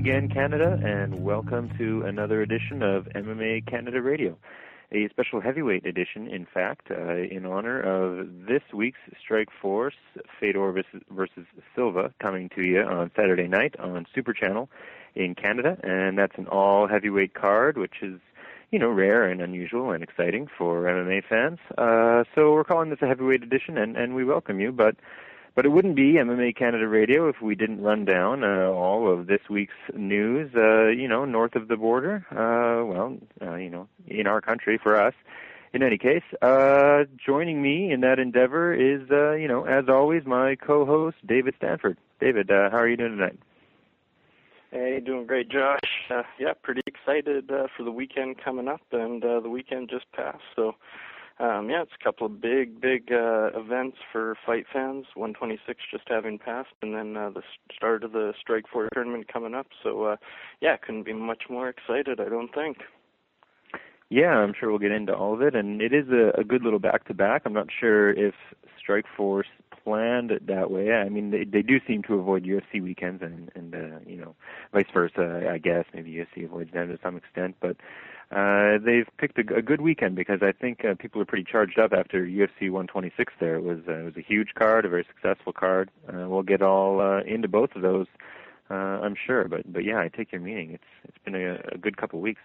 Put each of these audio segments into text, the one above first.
again, Canada, and welcome to another edition of MMA Canada Radio, a special heavyweight edition, in fact, in honor of this week's Strikeforce, Fedor versus Silva, coming to you on Saturday night on Super Channel in Canada, and that's an all-heavyweight card, which is, you know, rare and unusual and exciting for MMA fans. So we're calling this a heavyweight edition, and we welcome you, but it wouldn't be MMA Canada Radio if we didn't run down all of this week's news, north of the border, in our country for us. In any case, joining me in that endeavor is, as always, my co-host, David Stanford. David, how are you doing tonight? Hey, doing great, Josh. Pretty excited for the weekend coming up, and the weekend just passed, so... it's a couple of big events for fight fans. 126 just having passed, and then the start of the Strikeforce tournament coming up. So, couldn't be much more excited, I don't think. Yeah, I'm sure we'll get into all of it, and it is a good little back-to-back. I'm not sure if Strikeforce planned it that way. I mean, they do seem to avoid UFC weekends, and vice versa, I guess. Maybe UFC avoids them to some extent, but they've picked a good weekend because I think people are pretty charged up after UFC 126 there. It was a huge card, a very successful card. We'll get all into both of those, I'm sure. But yeah, I take your meaning. It's been a good couple of weeks.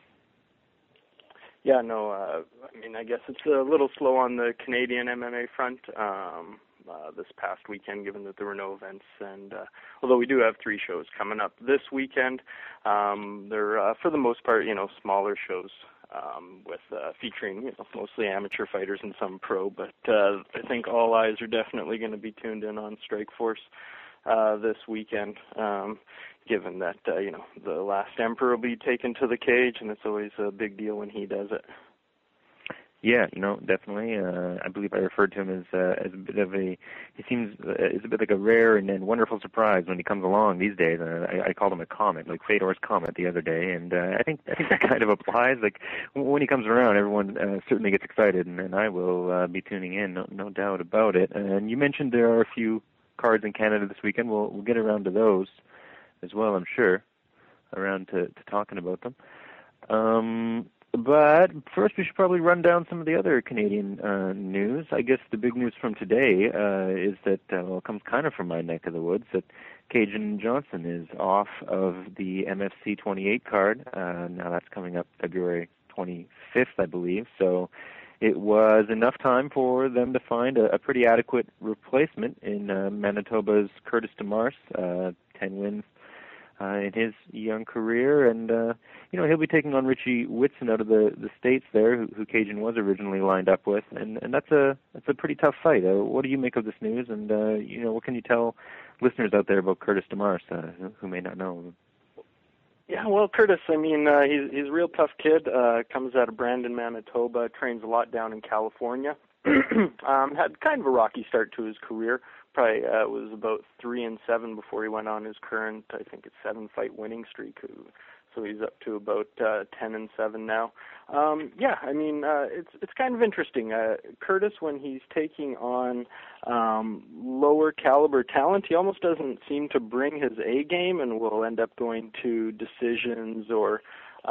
Yeah, no, I guess it's a little slow on the Canadian MMA front this past weekend, given that there were no events. And although we do have 3 shows coming up this weekend, they're, for the most part, smaller shows with featuring mostly amateur fighters and some pro. But I think all eyes are definitely going to be tuned in on Strikeforce this weekend, given that, the last Emperor will be taken to the cage, and it's always a big deal when he does it. Yeah, definitely. I believe I referred to him as a bit of he seems is a bit like a rare and wonderful surprise when he comes along these days. I called him a comet, like Fedor's comet the other day, and I think that kind of applies. Like when he comes around, everyone certainly gets excited, and I will be tuning in, no doubt about it. And you mentioned there are a few cards in Canada this weekend. We'll get around to those as well, I'm sure, around to talking about them. But first, we should probably run down some of the other Canadian news. I guess the big news from today is that, it comes kind of from my neck of the woods, that Kajan Johnson is off of the MFC 28 card. Now that's coming up February 25th, I believe. So it was enough time for them to find a pretty adequate replacement in Manitoba's Curtis Demars, 10 wins in his young career, and he'll be taking on Richie Whitson out of the States there, who Kajan was originally lined up with, and that's a pretty tough fight. What do you make of this news, and what can you tell listeners out there about Curtis Demars, who may not know him? Yeah, well, Curtis, he's a real tough kid. Comes out of Brandon, Manitoba, trains a lot down in California. Had kind of a rocky start to his career. Probably was about 3-7 before he went on his current, I think it's 7-fight winning streak. So he's up to about 10-7 now. It's kind of interesting. Curtis, when he's taking on lower caliber talent, he almost doesn't seem to bring his A game, and will end up going to decisions or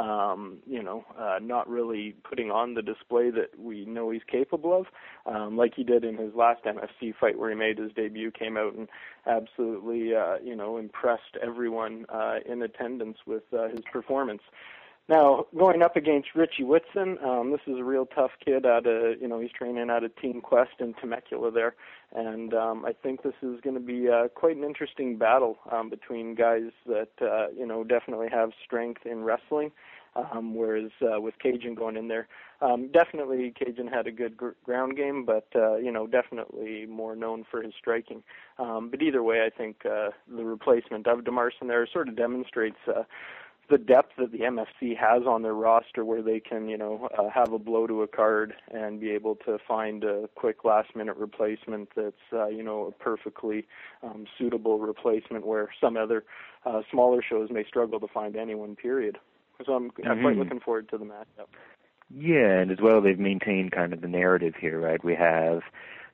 not really putting on the display that we know he's capable of, like he did in his last MFC fight where he made his debut, came out and absolutely, impressed everyone in attendance with his performance. Now, going up against Richie Whitson, this is a real tough kid he's training out of Team Quest in Temecula there, and I think this is going to be quite an interesting battle between guys that, definitely have strength in wrestling, whereas with Kajan going in there, definitely Kajan had a good ground game, but, definitely more known for his striking. But either way, I think the replacement of Demars in there sort of demonstrates the depth that the MFC has on their roster, where they can, have a blow to a card and be able to find a quick last-minute replacement that's, a perfectly suitable replacement where some other smaller shows may struggle to find anyone, period. So I'm quite looking forward to the matchup. Yeah, and as well, they've maintained kind of the narrative here, right? We have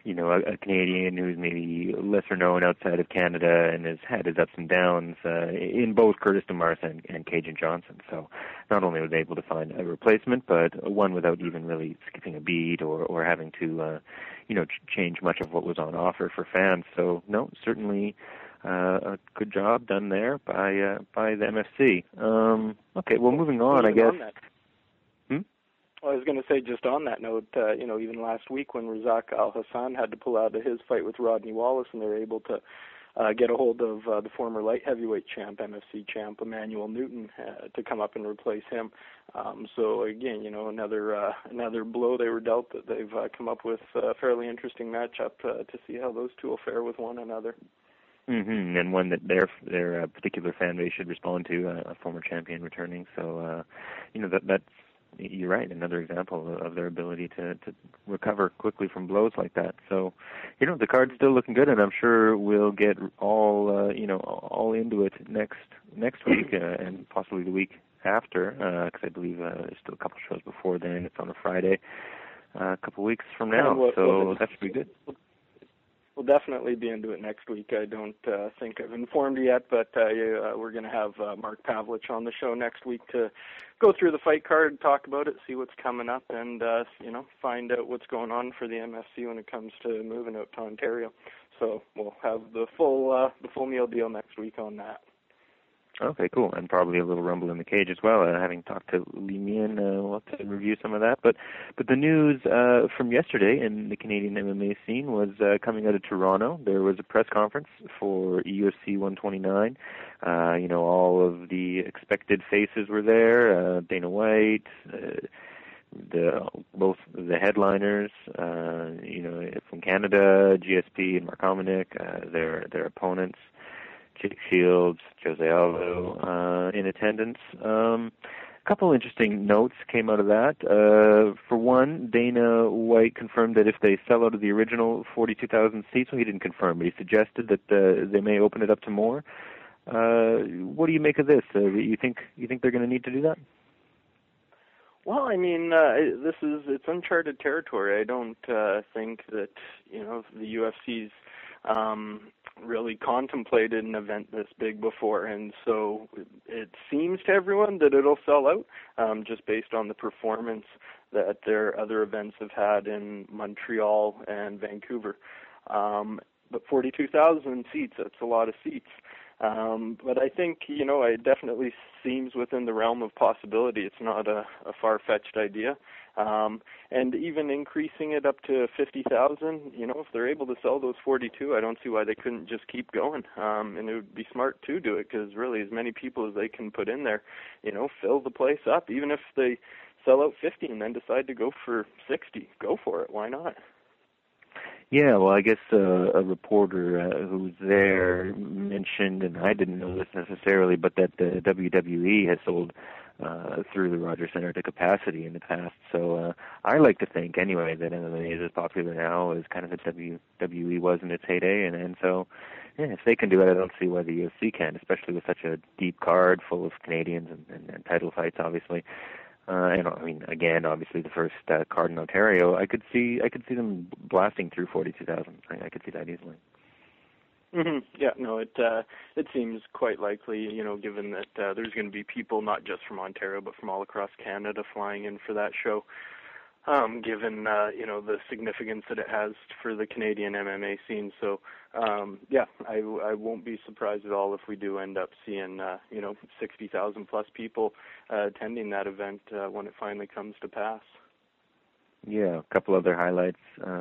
a Canadian who's maybe lesser known outside of Canada and has had his ups and downs in both Curtis DeMars and Cajun Johnson. So not only was they able to find a replacement, but one without even really skipping a beat or having to, change much of what was on offer for fans. So no, certainly a good job done there by the MFC. Okay, well, moving on, I guess. Well, I was going to say, just on that note, even last week when Razak Al Hassan had to pull out of his fight with Rodney Wallace, and they were able to get a hold of the former light heavyweight champ, MFC champ Emmanuel Newton, to come up and replace him. So again, another blow they were dealt, that they've come up with a fairly interesting matchup to see how those two will fare with one another. Mm-hmm. And one that their particular fan base should respond to, a former champion returning. So, that's, you're right, another example of their ability to recover quickly from blows like that. So, the card's still looking good, and I'm sure we'll get all into it next week and possibly the week after, because I believe there's still a couple shows before then. It's on a Friday, a couple weeks from now, so that should be good. We'll definitely be into it next week. I don't think I've informed you yet, but we're going to have Mark Pavlich on the show next week to go through the fight card, talk about it, see what's coming up, and find out what's going on for the MFC when it comes to moving out to Ontario. So we'll have the full meal deal next week on that. Okay, cool. And probably a little rumble in the cage as well. Having talked to Li Mian, we'll have to review some of that. But the news from yesterday in the Canadian MMA scene was coming out of Toronto. There was a press conference for UFC 129. All of the expected faces were there. Dana White, both the headliners, from Canada, GSP and Mark Hominick, their opponents. Jake Shields, Jose Aldo in attendance. A couple interesting notes came out of that. For one, Dana White confirmed that if they sell out of the original 42,000 seats, well, he didn't confirm, but he suggested that they may open it up to more. What do you make of this? You think they're going to need to do that? Well, I mean, it's uncharted territory. I don't think that the UFC's really contemplated an event this big before, and so it seems to everyone that it'll sell out, just based on the performance that their other events have had in Montreal and Vancouver. But 42,000 seats, that's a lot of seats. But I think, it definitely seems within the realm of possibility. It's not a far-fetched idea. And even increasing it up to 50,000, if they're able to sell those 42, I don't see why they couldn't just keep going. And it would be smart to do it, because really as many people as they can put in there, fill the place up. Even if they sell out 50 and then decide to go for 60, go for it. Why not? Yeah, well, I guess a reporter who was there mentioned, and I didn't know this necessarily, but that the WWE has sold through the Rogers Center to capacity in the past. So I like to think, anyway, that MMA is as popular now as kind of the WWE was in its heyday, and so if they can do it, I don't see why the UFC can, especially with such a deep card full of Canadians and title fights, obviously. And I mean, again, obviously the first card in Ontario, I could see them blasting through 42,000. I could see that easily. Mm-hmm. Yeah, no, it seems quite likely, given that there's going to be people not just from Ontario but from all across Canada flying in for that show. Given the significance that it has for the Canadian MMA scene. So I won't be surprised at all if we do end up seeing 60,000 plus people attending that event when it finally comes to pass. Yeah, a couple other highlights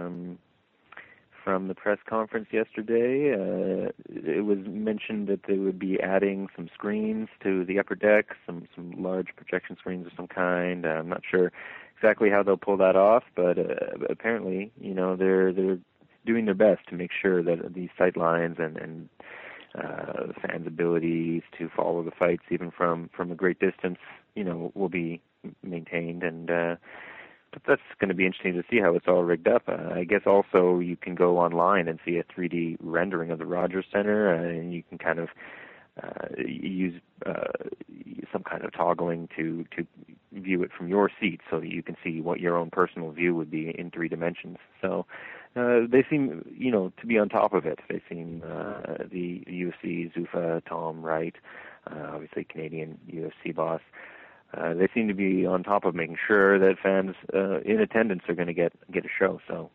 from the press conference yesterday. It was mentioned that they would be adding some screens to the upper deck, some large projection screens of some kind. I'm not sure exactly how they'll pull that off, but apparently, they're doing their best to make sure that these sight lines and fans' abilities to follow the fights, even from a great distance, will be maintained. And but that's going to be interesting to see how it's all rigged up. I guess also you can go online and see a 3D rendering of the Rogers Center, and you can kind of use some kind of toggling to view it from your seat so that you can see what your own personal view would be in 3 dimensions. So they seem, to be on top of it. They seem, the UFC, Zuffa, Tom Wright, obviously Canadian UFC boss, they seem to be on top of making sure that fans in attendance are going to get a show. So,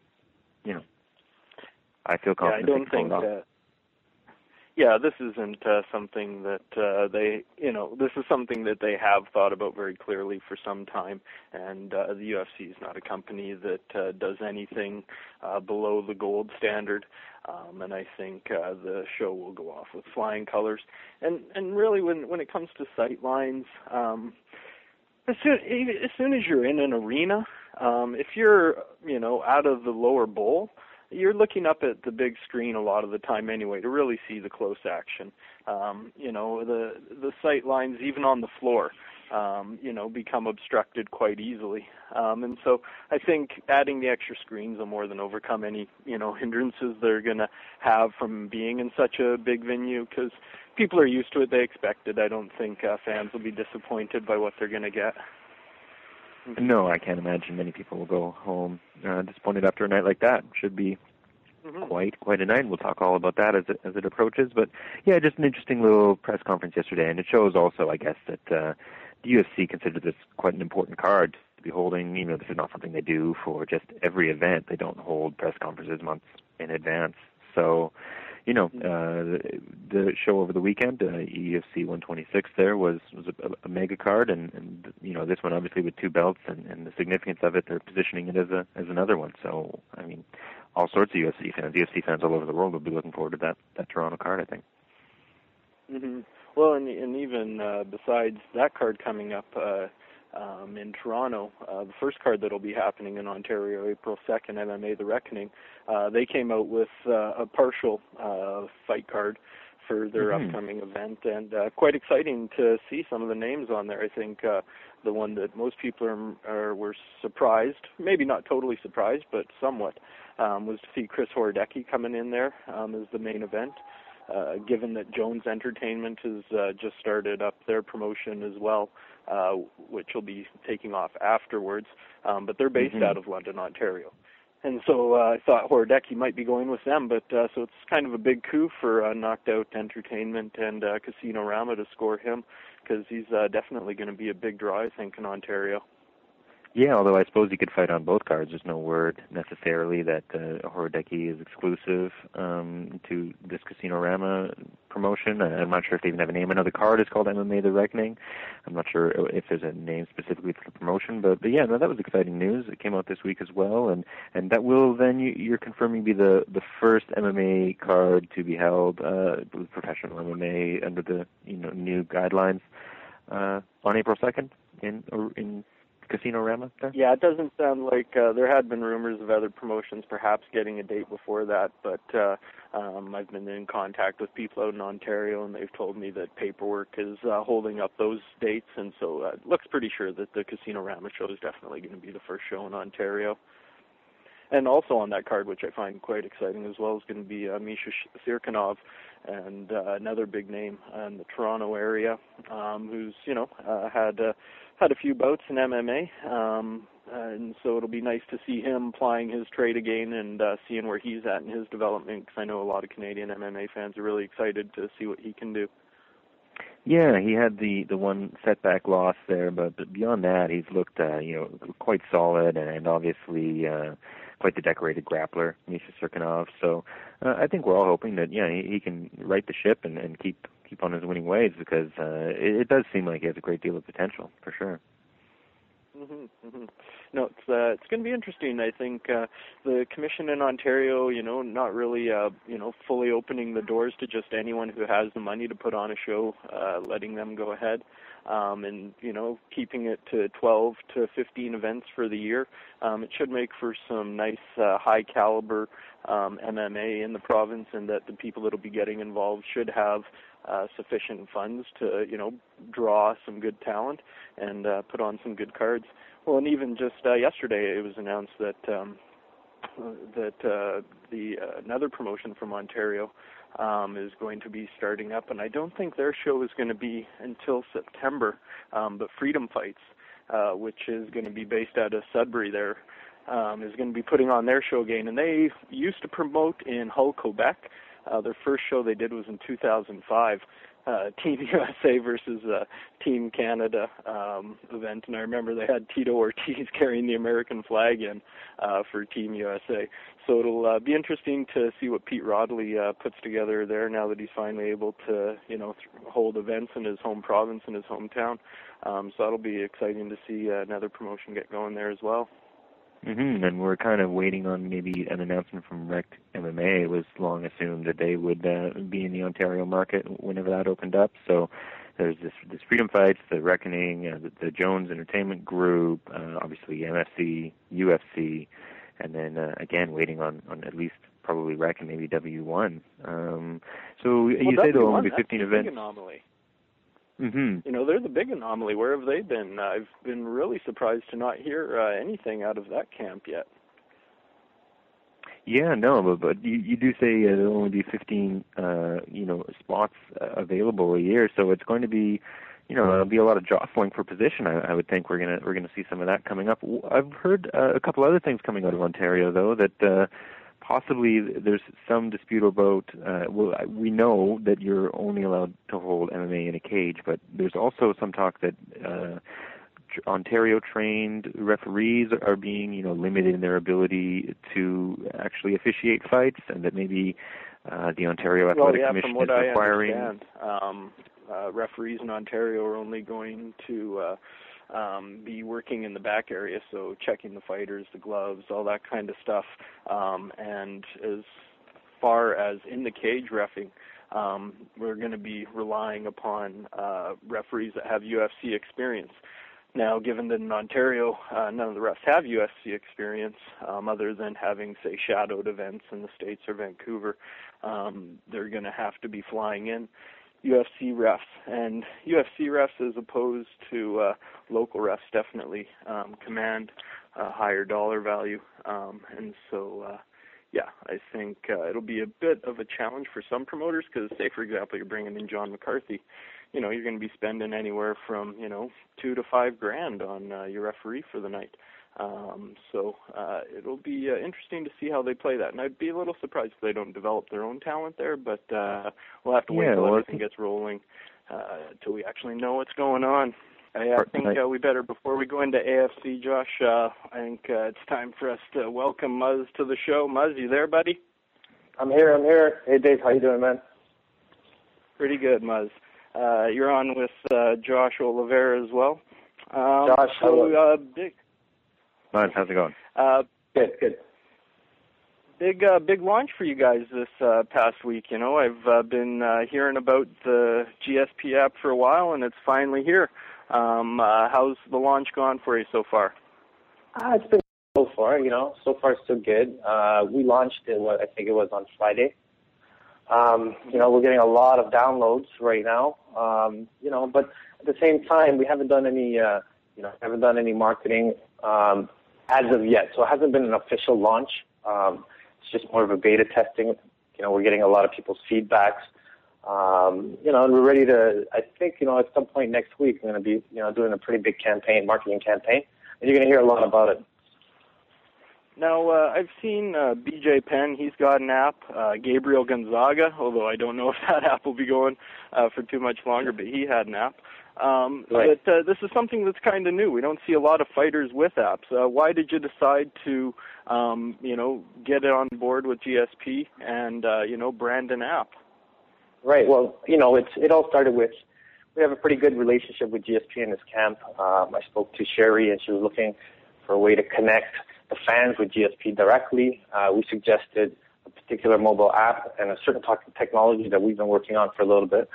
I feel confident. Yeah, I don't think that. Yeah, this isn't something that this is something that they have thought about very clearly for some time, and the UFC is not a company that does anything below the gold standard, and I think the show will go off with flying colors. And really, when it comes to sight lines, as soon as you're in an arena, if you're out of the lower bowl, you're looking up at the big screen a lot of the time anyway to really see the close action. The sight lines, even on the floor, become obstructed quite easily. And so I think adding the extra screens will more than overcome any, hindrances they're going to have from being in such a big venue, because people are used to it. They expect it. I don't think fans will be disappointed by what they're going to get. No, I can't imagine many people will go home disappointed after a night like that. Should be quite a night. We'll talk all about that as it approaches. But yeah, just an interesting little press conference yesterday, and it shows also, I guess, that the UFC considered this quite an important card to be holding. This is not something they do for just every event. They don't hold press conferences months in advance. So, the show over the weekend, UFC 126, there was a mega card, and this one obviously with 2 belts, and the significance of it, they're positioning it as another one. So, I mean, all sorts of UFC fans all over the world will be looking forward to that Toronto card, I think. Mm-hmm. Well, and even besides that card coming up in Toronto, the first card that will be happening in Ontario, April 2nd, MMA The Reckoning, they came out with a partial fight card for their upcoming event, and quite exciting to see some of the names on there. I think the one that most people were surprised, maybe not totally surprised, but somewhat, was to see Chris Horodecki coming in there as the main event. Given that Jones Entertainment has just started up their promotion as well, which will be taking off afterwards, but they're based out of London, Ontario. And so I thought Horodecki might be going with them, but so it's kind of a big coup for Knocked Out Entertainment and Casino-Rama to score him, because he's definitely going to be a big draw, I think, in Ontario. Yeah, although I suppose he could fight on both cards. There's no word necessarily that Horodecki is exclusive to this Casino-Rama promotion. I'm not sure if they even have a name. Another card is called MMA The Reckoning. I'm not sure if there's a name specifically for the promotion, but yeah, no, that was exciting news. It came out this week as well, and that will then, you're confirming, be the first MMA card to be held, professional MMA under the new guidelines on April 2nd in Casino-Rama there? Yeah, it doesn't sound like there had been rumors of other promotions perhaps getting a date before that, but I've been in contact with people out in Ontario, and they've told me that paperwork is holding up those dates, and so it looks pretty sure that the Casino-Rama show is definitely going to be the first show in Ontario. And also on that card, which I find quite exciting as well, is going to be Misha Cirkunov, and another big name in the Toronto area, who's had a few bouts in MMA, and so it'll be nice to see him plying his trade again and seeing where he's at in his development, because I know a lot of Canadian MMA fans are really excited to see what he can do. Yeah, he had the one setback loss there, but beyond that, he's looked quite solid and obviously quite the decorated grappler, Misha Cirkunov. So I think we're all hoping that he can right the ship and keep on his winning ways, because it does seem like he has a great deal of potential for sure. No, it's going to be interesting. I think the commission in Ontario, not really, fully opening the doors to just anyone who has the money to put on a show, letting them go ahead, and keeping it to 12 to 15 events for the year. It should make for some nice, high caliber MMA in the province, and that the people that will be getting involved should have sufficient funds to, draw some good talent and put on some good cards. Well, and even just yesterday, it was announced that another promotion from Ontario is going to be starting up, and I don't think their show is going to be until September, but Freedom Fights. which is going to be based out of Sudbury there, is going to be putting on their show again. And they used to promote in Hull, Quebec. Their first show they did was in 2005. Team USA versus Team Canada event, and I remember they had Tito Ortiz carrying the American flag in for Team USA. So it'll be interesting to see what Pete Rodley puts together there now that he's finally able to, hold events in his home province, in his hometown. So that'll be exciting to see another promotion get going there as well. Mm-hmm. And we're kind of waiting on maybe an announcement from Rec MMA. It was long assumed that they would be in the Ontario market whenever that opened up. So there's this Freedom Fights, the Reckoning, the Jones Entertainment Group, obviously MFC, UFC, and then again waiting on at least probably Rec and maybe W1. So you say there will only be 15 events. Big anomaly. Mm-hmm. They're the big anomaly. Where have they been? I've been really surprised to not hear anything out of that camp yet. Yeah, no, but you do say there'll only be 15, spots available a year, so it's going to be, there'll be a lot of jostling for position. I would think we're gonna see some of that coming up. I've heard a couple other things coming out of Ontario though that. Possibly there's some dispute about, we know that you're only allowed to hold MMA in a cage, but there's also some talk that Ontario-trained referees are being, limited in their ability to actually officiate fights, and that maybe the Ontario Athletic Commission is requiring... From what I understand, referees in Ontario are only going to... be working in the back area, so checking the fighters, the gloves, all that kind of stuff. And as far as in the cage reffing, we're going to be relying upon referees that have UFC experience. Now, given that in Ontario, none of the refs have UFC experience, other than having, say, shadowed events in the States or Vancouver, they're going to have to be flying in UFC refs, and UFC refs as opposed to local refs definitely command a higher dollar value, and so I think it'll be a bit of a challenge for some promoters because, say for example, you're bringing in John McCarthy, you're going to be spending anywhere from $2,000 to $5,000 on your referee for the night. So it'll be interesting to see how they play that. And I'd be a little surprised if they don't develop their own talent there, but we'll have to wait till everything gets rolling till we actually know what's going on. I think we better, before we go into AFC, Josh, I think it's time for us to welcome Muzz to the show. Muzz, you there, buddy? I'm here. Hey, Dave, how you doing, man? Pretty good, Muzz. You're on with Josh Oliveira as well. Josh, big. Muzz, how's it going? Good. Big launch for you guys this past week. I've been hearing about the GSP app for a while, and it's finally here. How's the launch gone for you so far? It's been so far, so far so good. We launched it, I think it was on Friday. We're getting a lot of downloads right now, but at the same time, we haven't done any marketing as of yet. So it hasn't been an official launch. It's just more of a beta testing. We're getting a lot of people's feedbacks. And we're ready to, I think, at some point next week, we're going to be, doing a pretty big marketing campaign, and you're going to hear a lot about it. Now, I've seen BJ Penn, he's got an app, Gabriel Gonzaga, although I don't know if that app will be going for too much longer, but he had an app. Right. But this is something that's kind of new. We don't see a lot of fighters with apps. Why did you decide to, get it on board with GSP and, brand an app? Right. Well, it all started with, we have a pretty good relationship with GSP and his camp. I spoke to Sherry, and she was looking for a way to connect the fans with GSP directly. We suggested a particular mobile app and a certain technology that we've been working on for a little bit.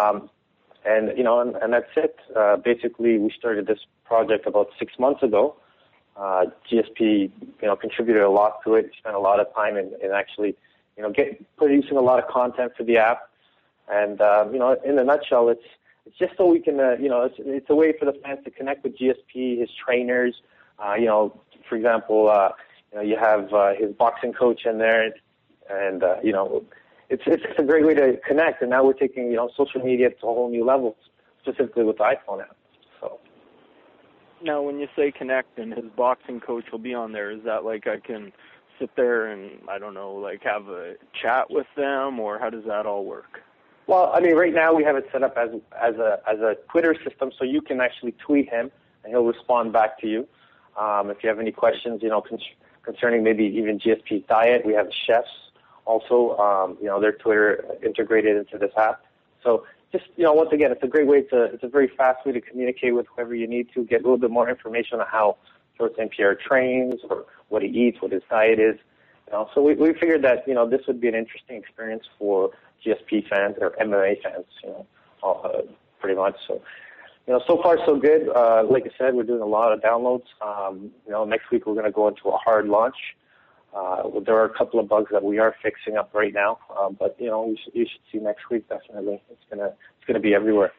And that's it. Basically, we started this project about 6 months ago. GSP, contributed a lot to it. Spent a lot of time in actually, producing a lot of content for the app. And, in a nutshell, it's just so we can, it's a way for the fans to connect with GSP, his trainers. For example, you have his boxing coach in there, and it's a great way to connect. And now we're taking social media to a whole new level, specifically with the iPhone app. So. Now, when you say connect and his boxing coach will be on there, is that like I can sit there and, I don't know, like have a chat with them, or how does that all work? Well, I mean, right now we have it set up as a Twitter system, so you can actually tweet him, and he'll respond back to you. If you have any questions, concerning maybe even GSP's diet, we have chefs also, their Twitter integrated into this app. So just, once again, it's a great way it's a very fast way to communicate with whoever you need to, get a little bit more information on how George St. Pierre trains or what he eats, what his diet is. So we figured that, this would be an interesting experience for GSP fans or MMA fans, pretty much. So, so far so good. Like I said, we're doing a lot of downloads. Next week we're going to go into a hard launch. There are a couple of bugs that we are fixing up right now, but you should see next week definitely. It's gonna be everywhere.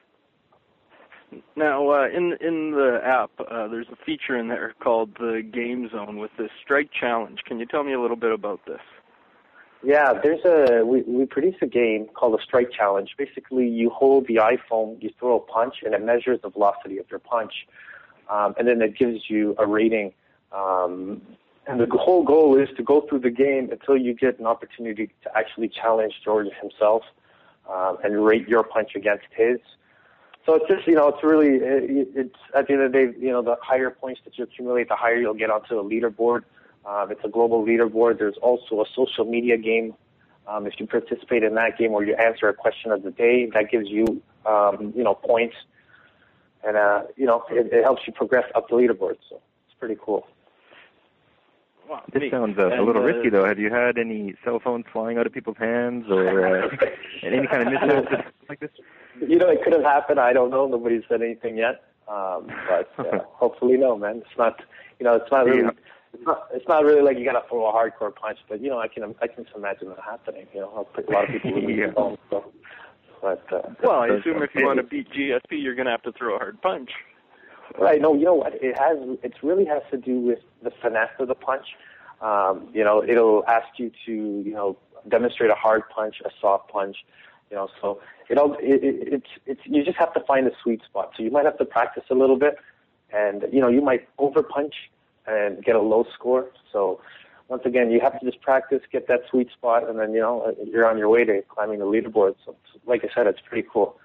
Now, in the app, there's a feature in there called the Game Zone with the Strike Challenge. Can you tell me a little bit about this? Yeah, we produce a game called the Strike Challenge. Basically, you hold the iPhone, you throw a punch, and it measures the velocity of your punch, and then it gives you a rating. And the whole goal is to go through the game until you get an opportunity to actually challenge George himself and rate your punch against his. So it's just, it's really, it's at the end of the day, the higher points that you accumulate, the higher you'll get onto the leaderboard. It's a global leaderboard. There's also a social media game. If you participate in that game where you answer a question of the day, that gives you, points. And, it helps you progress up the leaderboard. So it's pretty cool. Wow. This sounds a little risky, though. Have you had any cell phones flying out of people's hands or any kind of mishaps like this? It could have happened. I don't know. Nobody's said anything yet. But hopefully, no, man. It's not. It's not really. It's not really like you got to throw a hardcore punch. But I can just imagine that happening. A lot of people lose their phones. So, but I assume if you want to beat GSP, you're going to have to throw a hard punch. Right. No, you know what? It really has to do with the finesse of the punch. It'll ask you to, demonstrate a hard punch, a soft punch, so it's you just have to find a sweet spot. So you might have to practice a little bit and, you might over punch and get a low score. So once again, you have to just practice, get that sweet spot, and then, you're on your way to climbing the leaderboard. So like I said, it's pretty cool.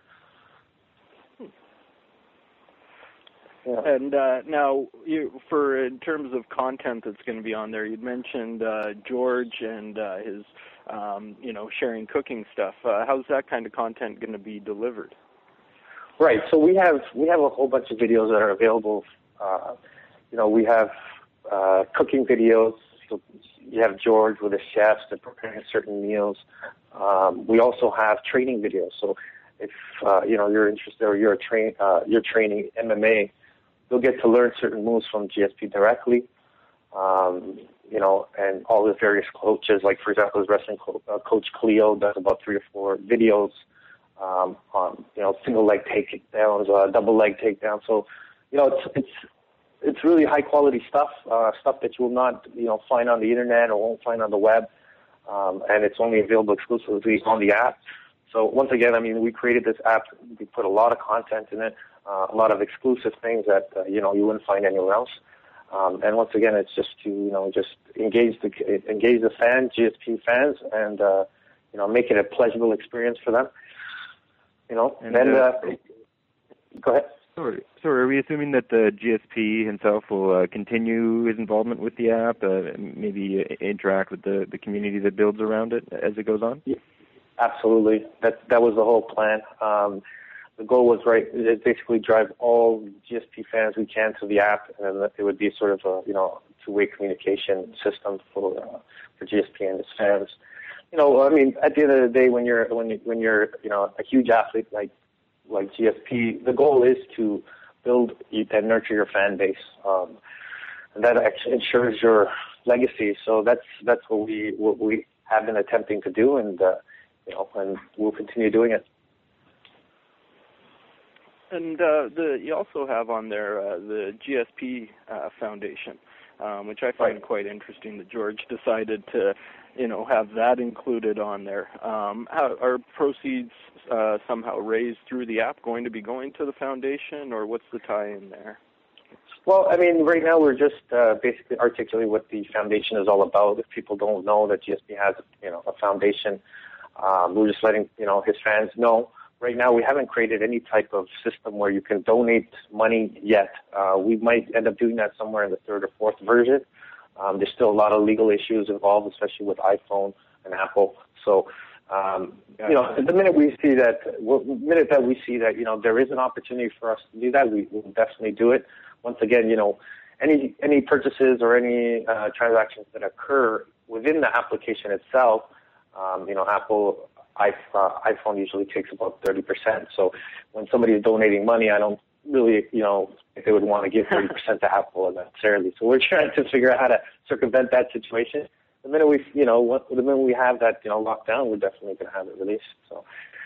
Yeah. And now, in terms of content that's going to be on there, you'd mentioned George and his, sharing cooking stuff. How's that kind of content going to be delivered? Right. So we have a whole bunch of videos that are available. We have cooking videos. You have George with the chefs that preparing certain meals. We also have training videos. So if you're interested or you're training MMA, you'll get to learn certain moves from GSP directly, and all the various coaches. Like, for example, his wrestling coach Cleo does about 3 or 4 videos on, single leg takedowns, double leg takedowns. So, it's really high quality stuff that you will not, find on the internet or won't find on the web, and it's only available exclusively on the app. So once again, we created this app. We put a lot of content in it. A lot of exclusive things that, you wouldn't find anywhere else. And once again, it's just to, just engage the fans, GSP fans, and, make it a pleasurable experience for them. Go ahead. So are we assuming that the GSP himself will continue his involvement with the app, maybe interact with the community that builds around it as it goes on? Yeah, absolutely. That was the whole plan. The goal was is basically drive all GSP fans we can to the app, and then it would be sort of a two-way communication system for GSP and his fans. At the end of the day, when you're a huge athlete like GSP, the goal is to build and nurture your fan base, and that actually ensures your legacy. So that's what we have been attempting to do, and and we'll continue doing it. And you also have on there the GSP Foundation, which I find quite interesting that George decided to, have that included on there. Are proceeds somehow raised through the app going to be going to the foundation, or what's the tie-in there? Well, I mean, right now we're just basically articulating what the foundation is all about. If people don't know that GSP has, a foundation, we're just letting, his fans know. Right now we haven't created any type of system where you can donate money yet. We might end up doing that somewhere in the third or fourth version. There's still a lot of legal issues involved, especially with iPhone and Apple. So, the minute that we see that, there is an opportunity for us to do that, we will definitely do it. Once again, any purchases or any transactions that occur within the application itself, Apple iPhone usually takes about 30%. So when somebody is donating money, I don't really, if they would want to give 30% to Apple necessarily. So we're trying to figure out how to circumvent that situation. The minute we have that, locked down, we're definitely going to have it released. So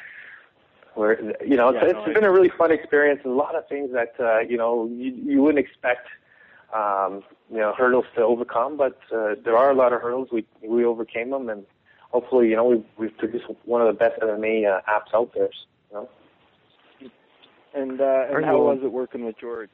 it's been a really fun experience. There's a lot of things that, you wouldn't expect, hurdles to overcome, but there are a lot of hurdles. We overcame them, and hopefully, we've produced one of the best MMA apps out there. And how was it working with George?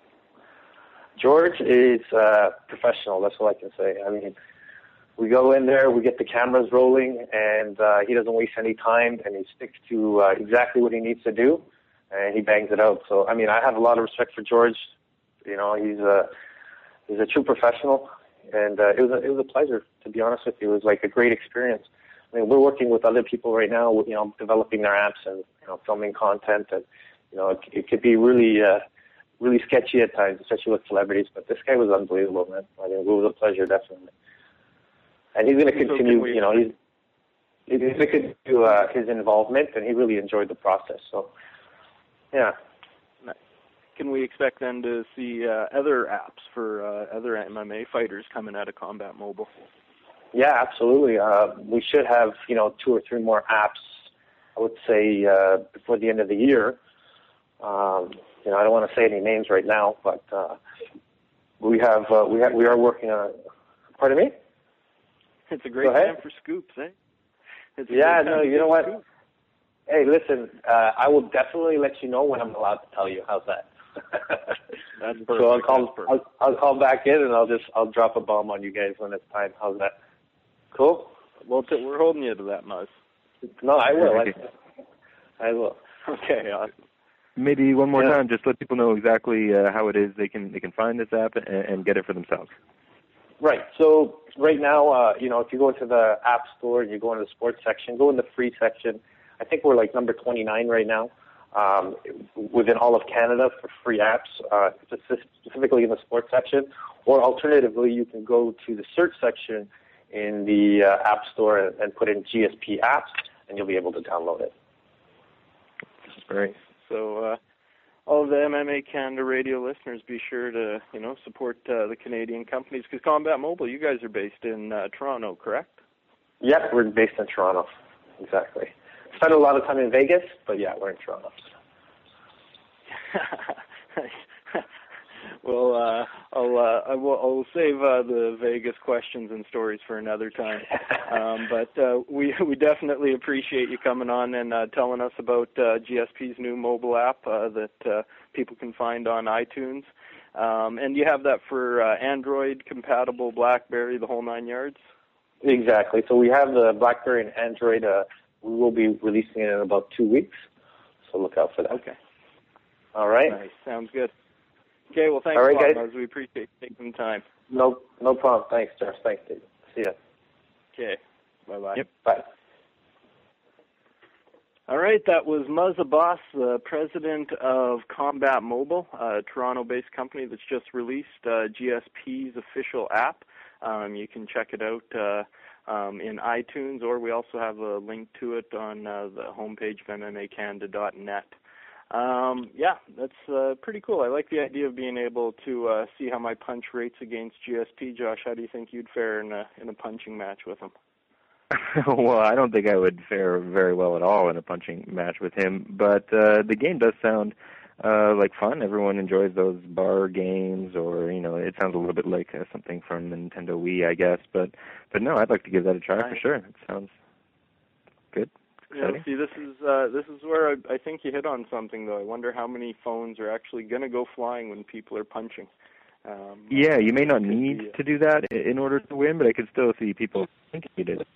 George is professional. That's all I can say. I mean, we go in there, we get the cameras rolling, and he doesn't waste any time, and he sticks to exactly what he needs to do, and he bangs it out. So, I mean, I have a lot of respect for George. He's a true professional, and it was a pleasure, to be honest with you. It was like a great experience. I mean, we're working with other people right now, developing their apps and filming content, and it could be really sketchy at times, especially with celebrities. But this guy was unbelievable, man. I mean, it was a pleasure, definitely. And he's going to continue. He's going to continue his involvement, and he really enjoyed the process. So, yeah. Can we expect then to see other apps for other MMA fighters coming out of Combat Mobile? Yeah, absolutely. We should have 2 or 3 more apps, I would say, before the end of the year. I don't want to say any names right now, but we are working on. Pardon me? It's a great time for scoops, eh? You know what? Scoops. Hey, listen, I will definitely let you know when I'm allowed to tell you. How's that? That's perfect. So I'll call back in and I'll drop a bomb on you guys when it's time. How's that? Cool. Well, we're holding you to that, Muzz. No, I will. I will. Okay, awesome. Maybe one more time, just let people know exactly how it is they can find this app and get it for themselves. Right. So right now, if you go into the App Store and you go into the sports section, go in the free section. I think we're like number 29 right now within all of Canada for free apps, specifically in the sports section. Or alternatively, you can go to the search section in the App Store and put in GSP apps, and you'll be able to download it. That's great. So all of the MMA Canada radio listeners, be sure to support the Canadian companies, because Combat Mobile, you guys are based in Toronto, correct? Yep, we're based in Toronto. Exactly. Spent a lot of time in Vegas, but yeah, we're in Toronto. Well, I'll save the Vegas questions and stories for another time. But we definitely appreciate you coming on and telling us about GSP's new mobile app that people can find on iTunes. And you have that for Android, compatible, BlackBerry, the whole 9 yards? Exactly. So we have the BlackBerry and Android. We will be releasing it in about 2 weeks, so look out for that. Okay. All right. Nice. Sounds good. Okay, well, thanks a lot, guys. We appreciate you taking some time. No problem. Thanks, Josh. Thanks, Dave. See ya. Okay. Bye-bye. Yep. Bye. All right, that was Muzz Abbas, the president of Combat Mobile, a Toronto-based company that's just released GSP's official app. You can check it out in iTunes, or we also have a link to it on the homepage of MMAcanada.net. That's pretty cool. I like the idea of being able to see how my punch rates against GSP. Josh, how do you think you'd fare in a punching match with him? Well, I don't think I would fare very well at all in a punching match with him, but the game does sound like fun. Everyone enjoys those bar games, or it sounds a little bit like something from the Nintendo Wii, I guess. But no, I'd like to give that a try for sure. It sounds good. See, this is where I think you hit on something, though. I wonder how many phones are actually going to go flying when people are punching. Yeah, you may not need to do that in order to win, but I could still see people thinking you did.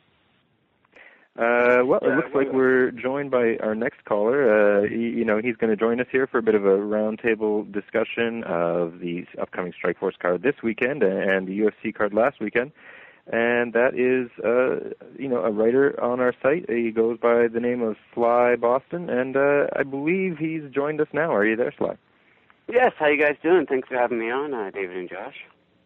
Well, it looks like we're joined by our next caller. He's going to join us here for a bit of a roundtable discussion of the upcoming Strikeforce card this weekend and the UFC card last weekend. And that is, a writer on our site. He goes by the name of Sly Boston, and I believe he's joined us now. Are you there, Sly? Yes, how you guys doing? Thanks for having me on, David and Josh.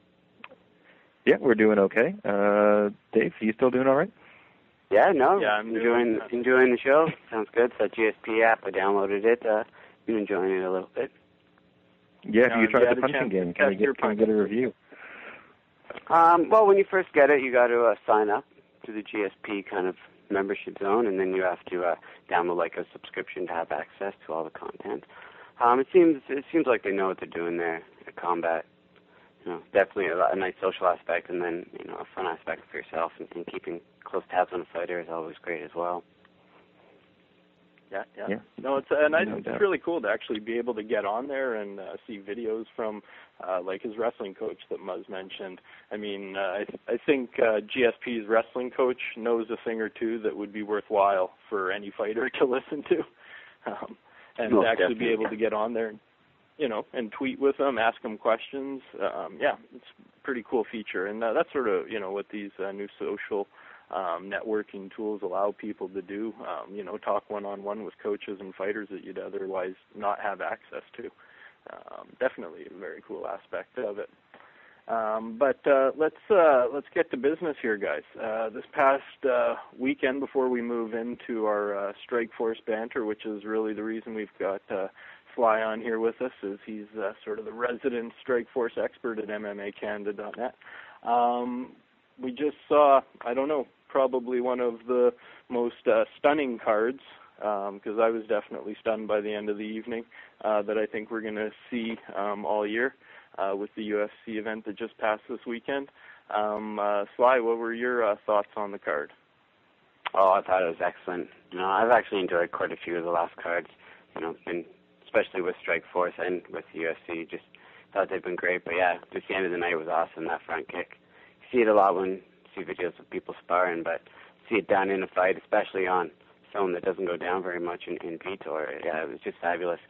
Yeah, we're doing okay. Dave, you still doing all right? Yeah, I'm enjoying the show. Sounds good. It's that GSP app. I downloaded it. Been enjoying it a little bit. Yeah, have you tried the punching game? Can we get a review? Well, when you first get it, you got to sign up to the GSP kind of membership zone, and then you have to download like a subscription to have access to all the content. It seems like they know what they're doing there at Combat. Definitely a nice social aspect, and then a fun aspect for yourself, and keeping close tabs on a fighter is always great as well. Yeah. No, it's really cool to actually be able to get on there and see videos from like his wrestling coach that Muzz mentioned. I mean, I think GSP's wrestling coach knows a thing or two that would be worthwhile for any fighter to listen to, and to actually be able to get on there, and tweet with them, ask them questions. It's a pretty cool feature, and that's sort of what these new social networking tools allow people to do, talk one-on-one with coaches and fighters that you'd otherwise not have access to. Definitely a very cool aspect of it. But let's get to business here, guys. This past weekend, before we move into our Strikeforce banter, which is really the reason we've got Sly on here with us, is he's sort of the resident Strikeforce expert at MMACanada.net. We just saw, probably one of the most stunning cards, because I was definitely stunned by the end of the evening, that I think we're going to see all year with the UFC event that just passed this weekend. Sly, what were your thoughts on the card? Oh, I thought it was excellent. I've actually enjoyed quite a few of the last cards, and especially with Strikeforce and with the UFC. Just thought they've been great. But yeah, just the end of the night was awesome, that front kick. You see it a lot when see videos of people sparring, but see it done in a fight, especially on someone that doesn't go down very much in Vitor. Yeah, it was just fabulous.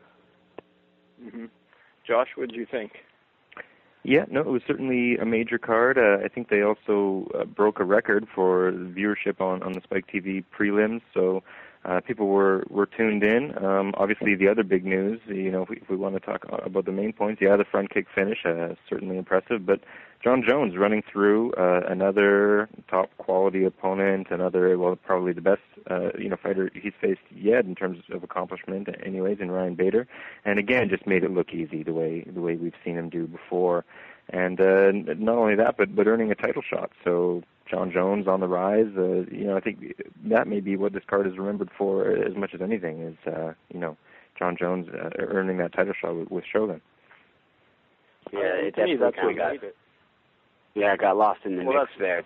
Mm-hmm. Josh, what did you think? Yeah, no, it was certainly a major card. I think they also broke a record for viewership on the Spike TV prelims, so people were tuned in. Obviously, the other big news, if we want to talk about the main points, the front kick finish, certainly impressive, but Jon Jones running through another top quality opponent, probably the best fighter he's faced yet in terms of accomplishment, anyways, in Ryan Bader, and again just made it look easy the way we've seen him do before, and not only that, but earning a title shot. So Jon Jones on the rise. I think that may be what this card is remembered for as much as anything is Jon Jones earning that title shot with Shogun. Yeah, it definitely kind of got it. Yeah, I got lost in the mix there.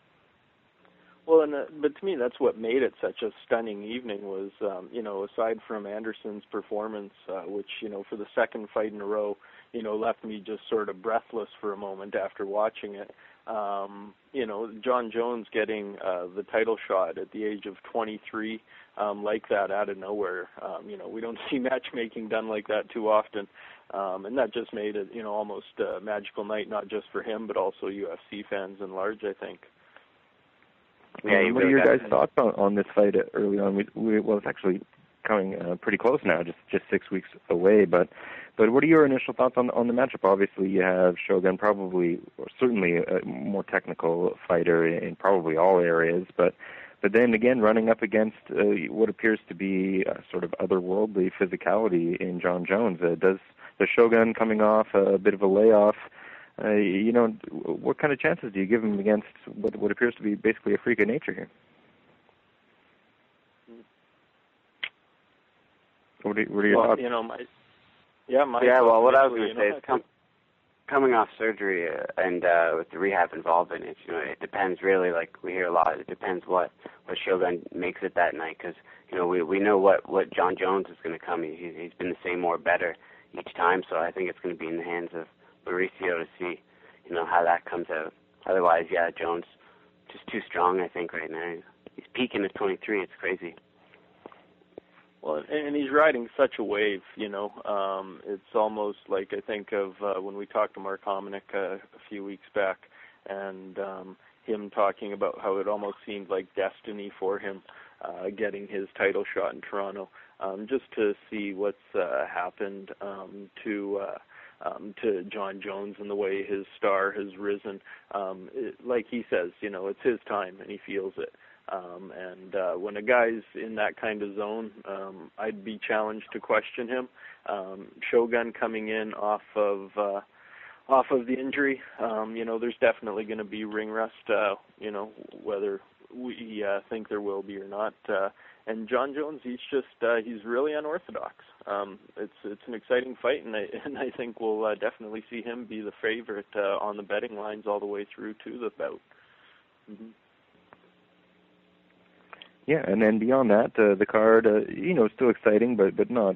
Well, but to me, that's what made it such a stunning evening was, aside from Anderson's performance, which, for the second fight in a row, left me just sort of breathless for a moment after watching it. Jon Jones getting the title shot at the age of 23, like that out of nowhere. We don't see matchmaking done like that too often. And that just made it, almost a magical night, not just for him, but also UFC fans in large, I think. Yeah, what are your guys' thoughts on this fight early on? It's actually coming pretty close now, just 6 weeks away. But what are your initial thoughts on the matchup? Obviously, you have Shogun, certainly a more technical fighter in probably all areas, but then again, running up against what appears to be sort of otherworldly physicality in Jon Jones. Does the Shogun coming off a bit of a layoff? What kind of chances do you give him against what appears to be basically a freak of nature here? What are your thoughts? What I was going to say is coming off surgery and with the rehab involved in it, it depends really. Like we hear a lot, it depends what Shogun makes it that night, because we know what Jon Jones is going to come. He's been the same or better each time, so I think it's going to be in the hands of Mauricio to see, how that comes out. Otherwise, yeah, Jones just too strong, I think, right now. He's peaking at 23. It's crazy. Well, and he's riding such a wave, It's almost like I think of when we talked to Mark Hominick a few weeks back, and him talking about how it almost seemed like destiny for him getting his title shot in Toronto. Just to see what's happened to John Jones and the way his star has risen. Like he says, it's his time and he feels it. And when a guy's in that kind of zone, I'd be challenged to question him. Shogun coming in off of the injury, there's definitely going to be ring rust, whether we think there will be or not. And John Jones, he's really unorthodox. It's an exciting fight, and I think we'll definitely see him be the favorite on the betting lines all the way through to the bout. Mm-hmm. Yeah, and then beyond that, the card, still exciting, but not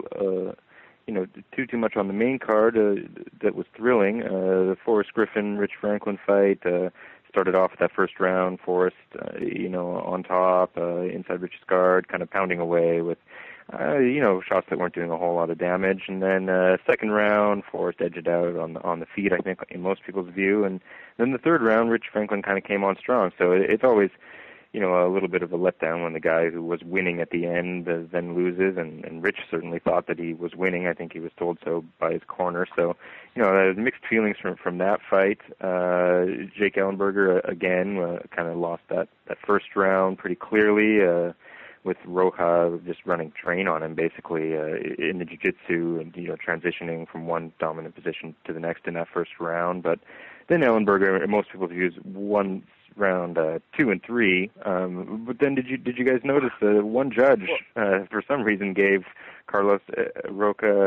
too much on the main card. That was thrilling. The Forrest Griffin, Rich Franklin fight started off with that first round. Forrest, on top, inside Rich's guard, kind of pounding away with, shots that weren't doing a whole lot of damage. And then second round, Forrest edged out on the feet, I think, in most people's view. And then the third round, Rich Franklin kind of came on strong. So it's always a little bit of a letdown when the guy who was winning at the end then loses, and Rich certainly thought that he was winning. I think he was told so by his corner. So, mixed feelings from that fight. Jake Ellenberger, again, kind of lost that first round pretty clearly, with Roja just running train on him, basically, in the jiu-jitsu and, transitioning from one dominant position to the next in that first round. But then Ellenberger, in most people's views, won round 2 and 3. But then did you guys notice one judge for some reason gave Carlos Roca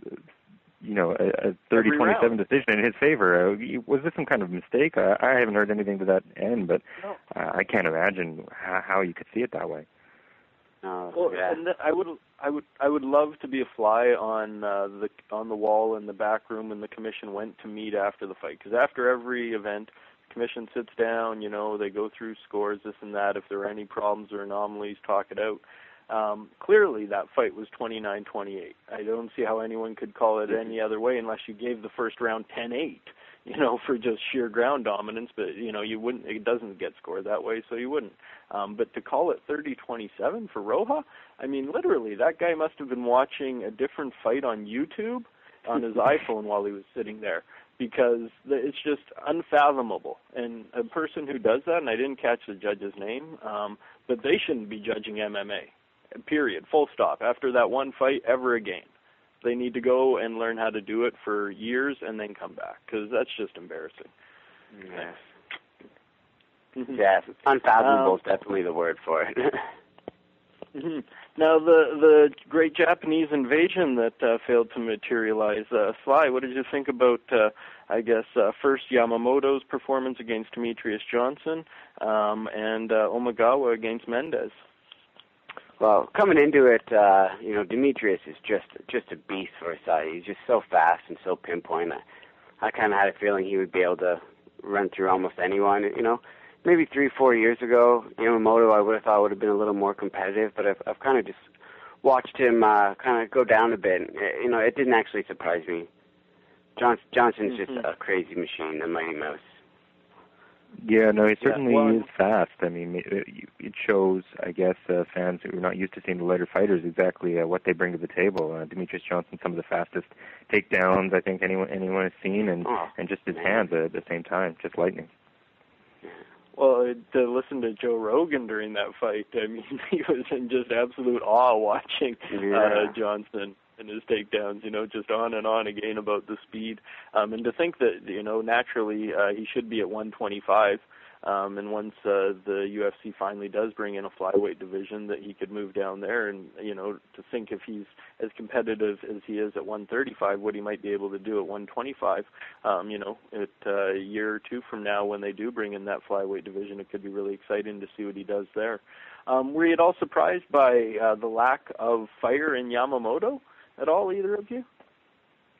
a 30-27 decision in his favor? Was this some kind of mistake? I haven't heard anything to that end, but no. I can't imagine how you could see it that way. Well, yeah. And I would love to be a fly on the wall in the back room when the commission went to meet after the fight, because after every event, commission sits down, they go through scores, this and that. If there are any problems or anomalies, talk it out. Clearly, that fight was 29-28. I don't see how anyone could call it any other way unless you gave the first round 10-8, for just sheer ground dominance. But, you wouldn't. It doesn't get scored that way, so you wouldn't. But to call it 30-27 for Roja, I mean, literally, that guy must have been watching a different fight on YouTube on his iPhone while he was sitting there, because it's just unfathomable. And a person who does that, and I didn't catch the judge's name, but they shouldn't be judging MMA, period, full stop, after that one fight ever again. They need to go and learn how to do it for years and then come back, because that's just embarrassing. Yes. Yes, unfathomable is definitely the word for it. Mm-hmm. Now, the great Japanese invasion that failed to materialize, Sly, what did you think about, first Yamamoto's performance against Demetrius Johnson and Omagawa against Mendez? Well, coming into it, Demetrius is just a beast for his size. He's just so fast and so pinpoint. I kind of had a feeling he would be able to run through almost anyone, Maybe 3-4 years ago, Yamamoto I would have thought would have been a little more competitive, but I've kind of just watched him kind of go down a bit. It didn't actually surprise me. Johnson's just a crazy machine, a mighty mouse. Yeah, no, he certainly is fast. I mean, it shows, I guess, fans who are not used to seeing the lighter fighters exactly what they bring to the table. Demetrius Johnson, some of the fastest takedowns I think anyone has seen, and just his hands at the same time, just lightning. Well, to listen to Joe Rogan during that fight, I mean, he was in just absolute awe watching Johnson and his takedowns, just on and on again about the speed. And to think that, naturally he should be at 125. And once the UFC finally does bring in a flyweight division, that he could move down there. And, to think if he's as competitive as he is at 135, what he might be able to do at 125, a year or two from now when they do bring in that flyweight division, it could be really exciting to see what he does there. Were you at all surprised by the lack of fire in Yamamoto at all, either of you?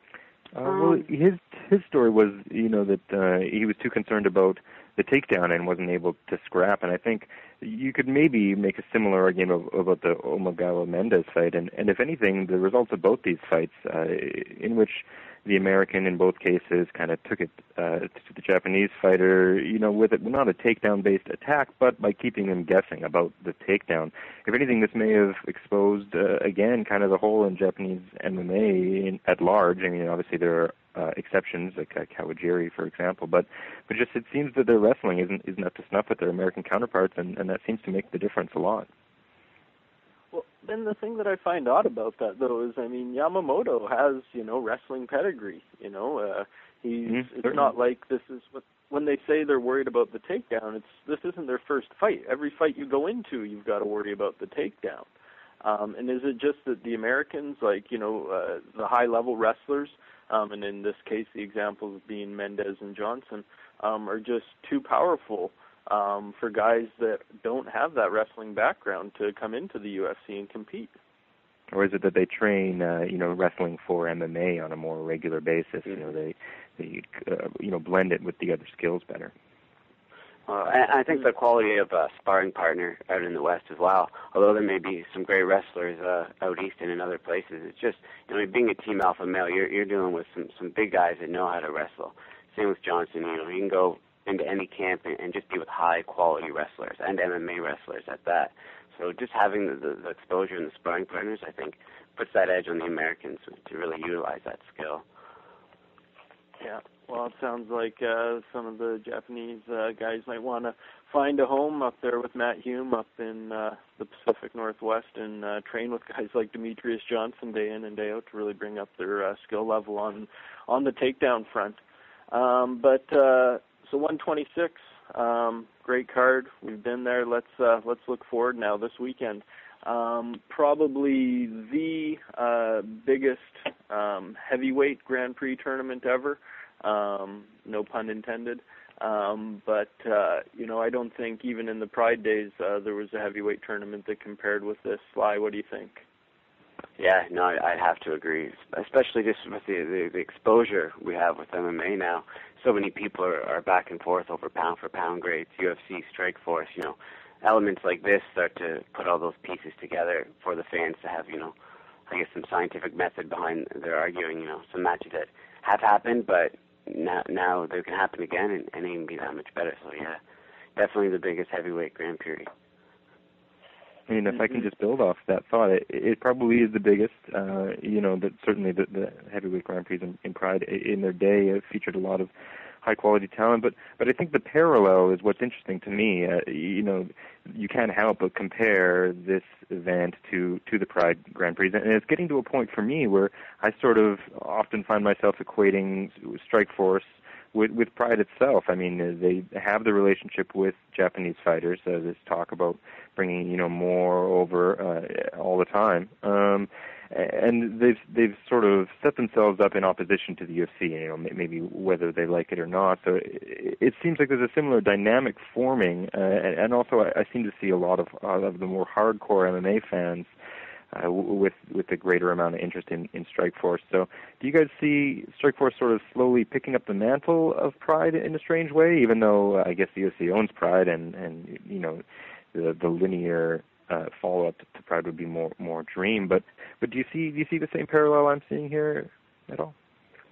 Well, his story was, that he was too concerned about the takedown and wasn't able to scrap. And I think you could maybe make a similar argument about the Omagawa-Mendez fight. And if anything, the results of both these fights, in which the American in both cases kind of took it to the Japanese fighter, with it not a takedown-based attack, but by keeping him guessing about the takedown. If anything, this may have exposed, again, kind of the hole in Japanese MMA at large. I mean, obviously there are exceptions, like Kawajiri, for example, but just it seems that their wrestling isn't up to snuff with their American counterparts, and that seems to make the difference a lot. Well, then the thing that I find odd about that, though, is, Yamamoto has, wrestling pedigree. It's not like this is when they say they're worried about the takedown. This isn't their first fight. Every fight you go into, you've got to worry about the takedown. And is it just that the Americans, the high-level wrestlers, and in this case the examples being Mendez and Johnson, are just too powerful for guys that don't have that wrestling background to come into the UFC and compete? Or is it that they train, wrestling for MMA on a more regular basis? They blend it with the other skills better. I think the quality of a sparring partner out in the West as well, although there may be some great wrestlers out East and in other places, it's just, being a team alpha male, you're dealing with some big guys that know how to wrestle. Same with Johnson, you can go into any camp and just be with high-quality wrestlers and MMA wrestlers at that. So just having the exposure and the sparring partners, I think, puts that edge on the Americans to really utilize that skill. Yeah, well, it sounds like some of the Japanese guys might want to find a home up there with Matt Hume up in the Pacific Northwest and train with guys like Demetrius Johnson day in and day out to really bring up their skill level on the takedown front. So 126, great card. We've been there. Let's look forward now this weekend. Probably the biggest heavyweight Grand Prix tournament ever. No pun intended. But I don't think even in the Pride days there was a heavyweight tournament that compared with this. Sly, what do you think? Yeah, no, I'd have to agree, especially just with the exposure we have with MMA now. So many people are back and forth over pound-for-pound grades, UFC, Strikeforce, elements like this start to put all those pieces together for the fans to have, some scientific method behind their arguing, some matches that have happened, but now they can happen again and even be that much better. So, yeah, definitely the biggest heavyweight Grand Prix. I mean, if I can just build off that thought, it probably is the biggest. That certainly the heavyweight Grand Prix in Pride in their day featured a lot of high-quality talent. But I think the parallel is what's interesting to me. You can't help but compare this event to the Pride Grand Prix. And it's getting to a point for me where I sort of often find myself equating Strikeforce with Pride itself. I mean, they have the relationship with Japanese fighters. There's talk about bringing more over all the time, and they've sort of set themselves up in opposition to the UFC. Maybe whether they like it or not. So it seems like there's a similar dynamic forming, and also I seem to see a lot of the more hardcore MMA fans with a greater amount of interest in Strikeforce. So do you guys see Strikeforce sort of slowly picking up the mantle of Pride in a strange way, even though I guess the UFC owns Pride and the linear follow-up to Pride would be more Dream. But do you see the same parallel I'm seeing here at all?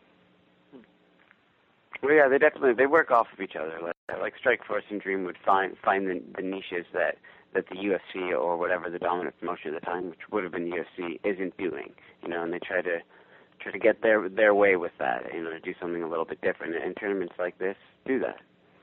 Well, yeah, they work off of each other. Like Strikeforce and Dream would find the niches that the UFC or whatever the dominant promotion at the time, which would have been the UFC, isn't doing. And they try to get their way with that. To do something a little bit different. And tournaments like this do that.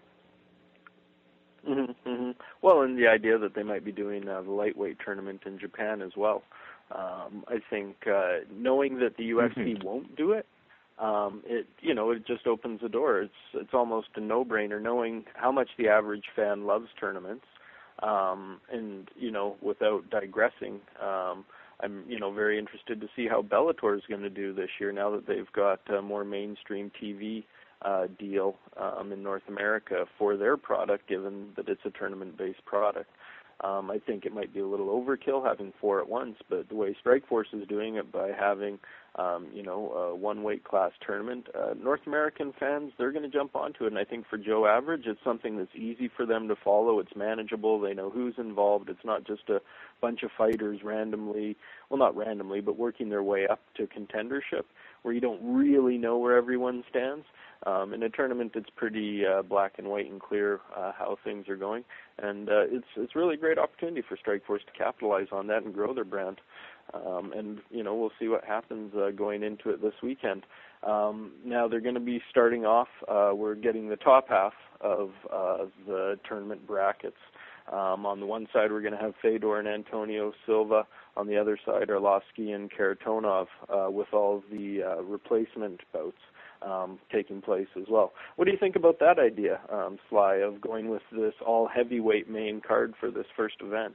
Mm-hmm, mm-hmm. Well, and the idea that they might be doing the lightweight tournament in Japan as well. I think knowing that the UFC won't do it, it just opens the door. It's almost a no-brainer, knowing how much the average fan loves tournaments. And without digressing, I'm very interested to see how Bellator is going to do this year now that they've got a more mainstream TV deal in North America for their product, given that it's a tournament-based product. I think it might be a little overkill having 4 at once, but the way Strikeforce is doing it by having a one weight class tournament, North American fans, they're going to jump onto it. And I think for Joe Average, it's something that's easy for them to follow. It's manageable. They know who's involved. It's not just a bunch of fighters randomly, well, not randomly, but working their way up to contendership, where you don't really know where everyone stands. In a tournament, it's pretty black and white and clear how things are going, and it's really a great opportunity for Strikeforce to capitalize on that and grow their brand. And we'll see what happens going into it this weekend. Now they're going to be starting off. We're getting the top half of the tournament brackets. On the one side, we're going to have Fedor and Antonio Silva. On the other side, Arlovsky and Karatonov, with all of the replacement bouts taking place as well. What do you think about that idea, Sly, of going with this all-heavyweight main card for this first event?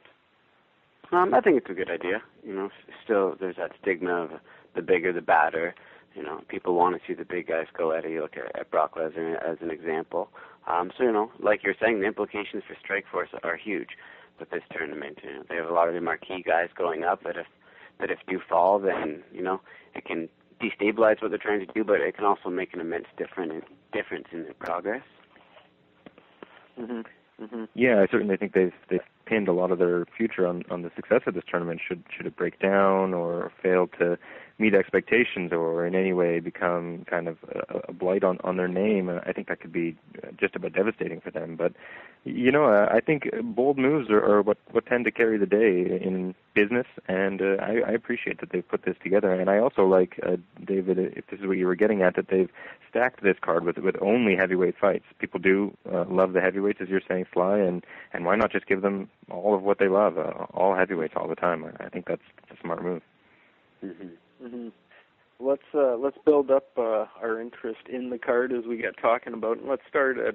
I think it's a good idea. Still there's that stigma of the bigger the badder. People want to see the big guys go at it. You look at Brock Lesnar as an example. Like you're saying, the implications for Strikeforce are huge with this tournament. They have a lot of the marquee guys going up, but if you fall, then it can destabilize what they're trying to do, but it can also make an immense difference in their progress. Mm-hmm. Mm-hmm. Yeah, I certainly think they've pinned a lot of their future on the success of this tournament. Should it break down or fail to meet expectations or in any way become kind of a blight on their name, I think that could be just about devastating for them. But I think bold moves are what tend to carry the day in business, and I appreciate that they've put this together. And I also like, David, if this is what you were getting at, that they've stacked this card with only heavyweight fights. People do love the heavyweights, as you're saying, Sly, and why not just give them all of what they love, all heavyweights all the time? I think that's a smart move. Mm-hmm. Mm-hmm. Let's build up our interest in the card as we get talking about it. Let's start at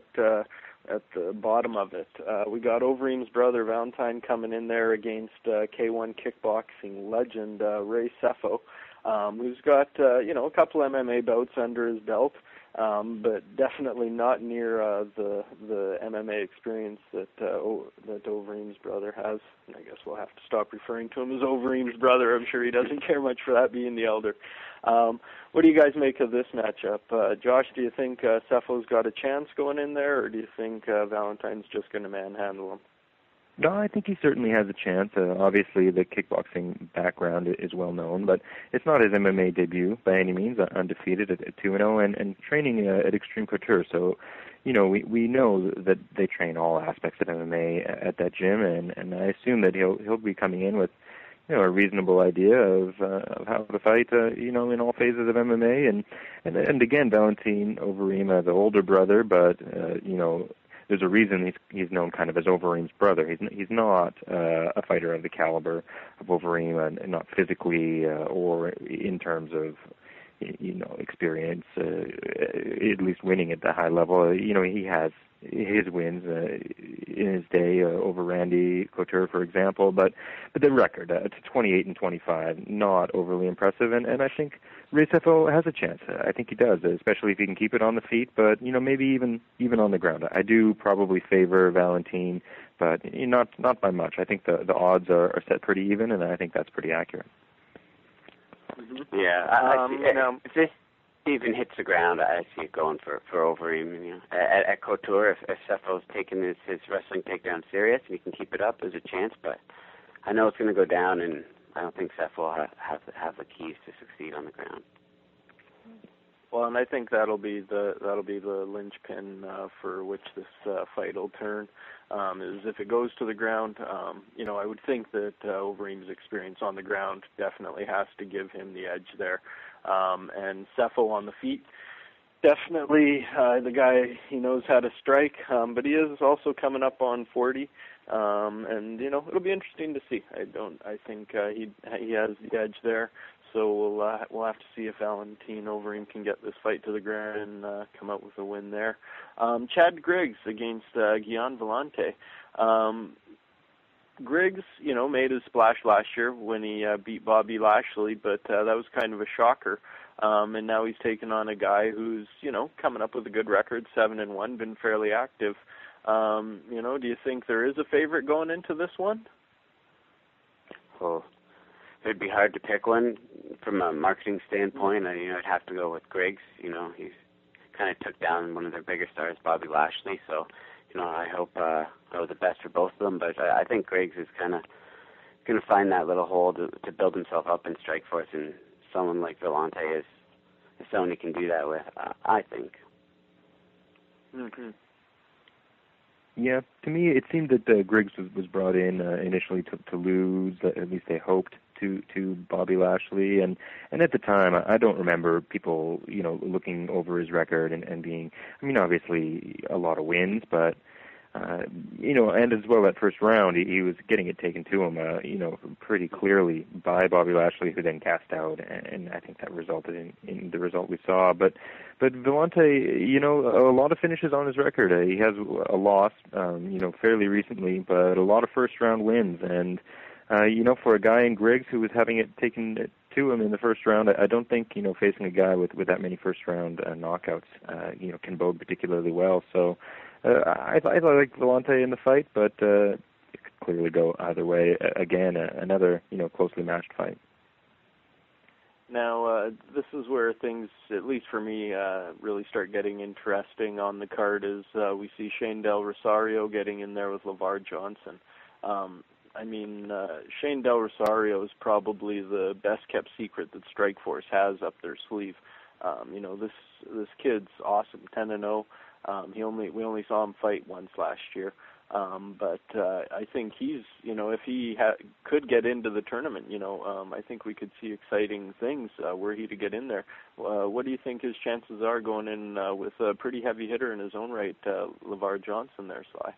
the bottom of it. We got Overeem's brother Valentine coming in there against K1 kickboxing legend Ray Sefo, who's got a couple MMA bouts under his belt, but definitely not near the MMA experience that Overeem's brother has. And I guess we'll have to stop referring to him as Overeem's brother. I'm sure he doesn't care much for that, being the elder. What do you guys make of this matchup? Josh, do you think Sefo's got a chance going in there, or do you think Valentine's just going to manhandle him? No, I think he certainly has a chance. Obviously, the kickboxing background is well known, but it's not his MMA debut by any means. Undefeated at 2-0 and training at Extreme Couture. So, we know that they train all aspects of MMA at that gym, and I assume that he'll be coming in with a reasonable idea of how to fight, in all phases of MMA. And again, Valentin Overeem, the older brother, but there's a reason he's known kind of as Overeem's brother. He's not a fighter of the caliber of Overeem, and not physically or in terms of experience, at least winning at the high level. He has his wins in his day over Randy Couture, for example, but the record to 28-25, not overly impressive, and I think Ray Sefo has a chance. I think he does, especially if he can keep it on the feet, but maybe even on the ground. I do probably favor Valentin, but not by much. I think the odds are set pretty even, and I think that's pretty accurate. Mm-hmm. Yeah, if this even hits the ground, I see it going for Overeem. At Couture, if Sefo's taking his wrestling takedown serious and he can keep it up, there's a chance. But I know it's going to go down, and I don't think Sefo will have the keys to succeed on the ground. Well, and I think that'll be the linchpin for which this fight will turn. Is if it goes to the ground, I would think that Overeem's experience on the ground definitely has to give him the edge there. And Sefo on the feet, definitely the guy, he knows how to strike, but he is also coming up on 40, and it'll be interesting to see. I think he has the edge there. So we'll have to see if Valentin Overeem can get this fight to the ground and come out with a win there. Chad Griggs against Gian Villante. Griggs, made his splash last year when he beat Bobby Lashley, but that was kind of a shocker. And now he's taken on a guy who's, coming up with a good record, 7-1, been fairly active. Do you think there is a favorite going into this one? Oh, it'd be hard to pick one from a marketing standpoint. I'd have to go with Griggs. He's kind of took down one of their bigger stars, Bobby Lashley. So, I hope the best for both of them. But I think Griggs is kind of going to find that little hole to build himself up in Strikeforce, and someone like Vellante is someone he can do that with, I think. Mm-hmm. Yeah, to me it seemed that Griggs was brought in initially to lose, at least they hoped, to Bobby Lashley, and at the time I don't remember people looking over his record and being, obviously a lot of wins, but and as well that first round he was getting it taken to him pretty clearly by Bobby Lashley, who then cast out, and I think that resulted in the result we saw. But Vellante, a lot of finishes on his record. He has a loss fairly recently, but a lot of first round wins, and for a guy in Griggs who was having it taken to him in the first round, I don't think facing a guy with that many first round knockouts can bode particularly well. So I like Vellante in the fight, but it could clearly go either way. Again, another closely matched fight. Now, this is where things, at least for me, really start getting interesting on the card. Is we see Shane Del Rosario getting in there with LeVar Johnson. Shane Del Rosario is probably the best-kept secret that Strikeforce has up their sleeve. This kid's awesome, 10-0. We only saw him fight once last year, but I think he's, if he could get into the tournament, I think we could see exciting things were he to get in there. What do you think his chances are going in with a pretty heavy hitter in his own right, LeVar Johnson there, Sly?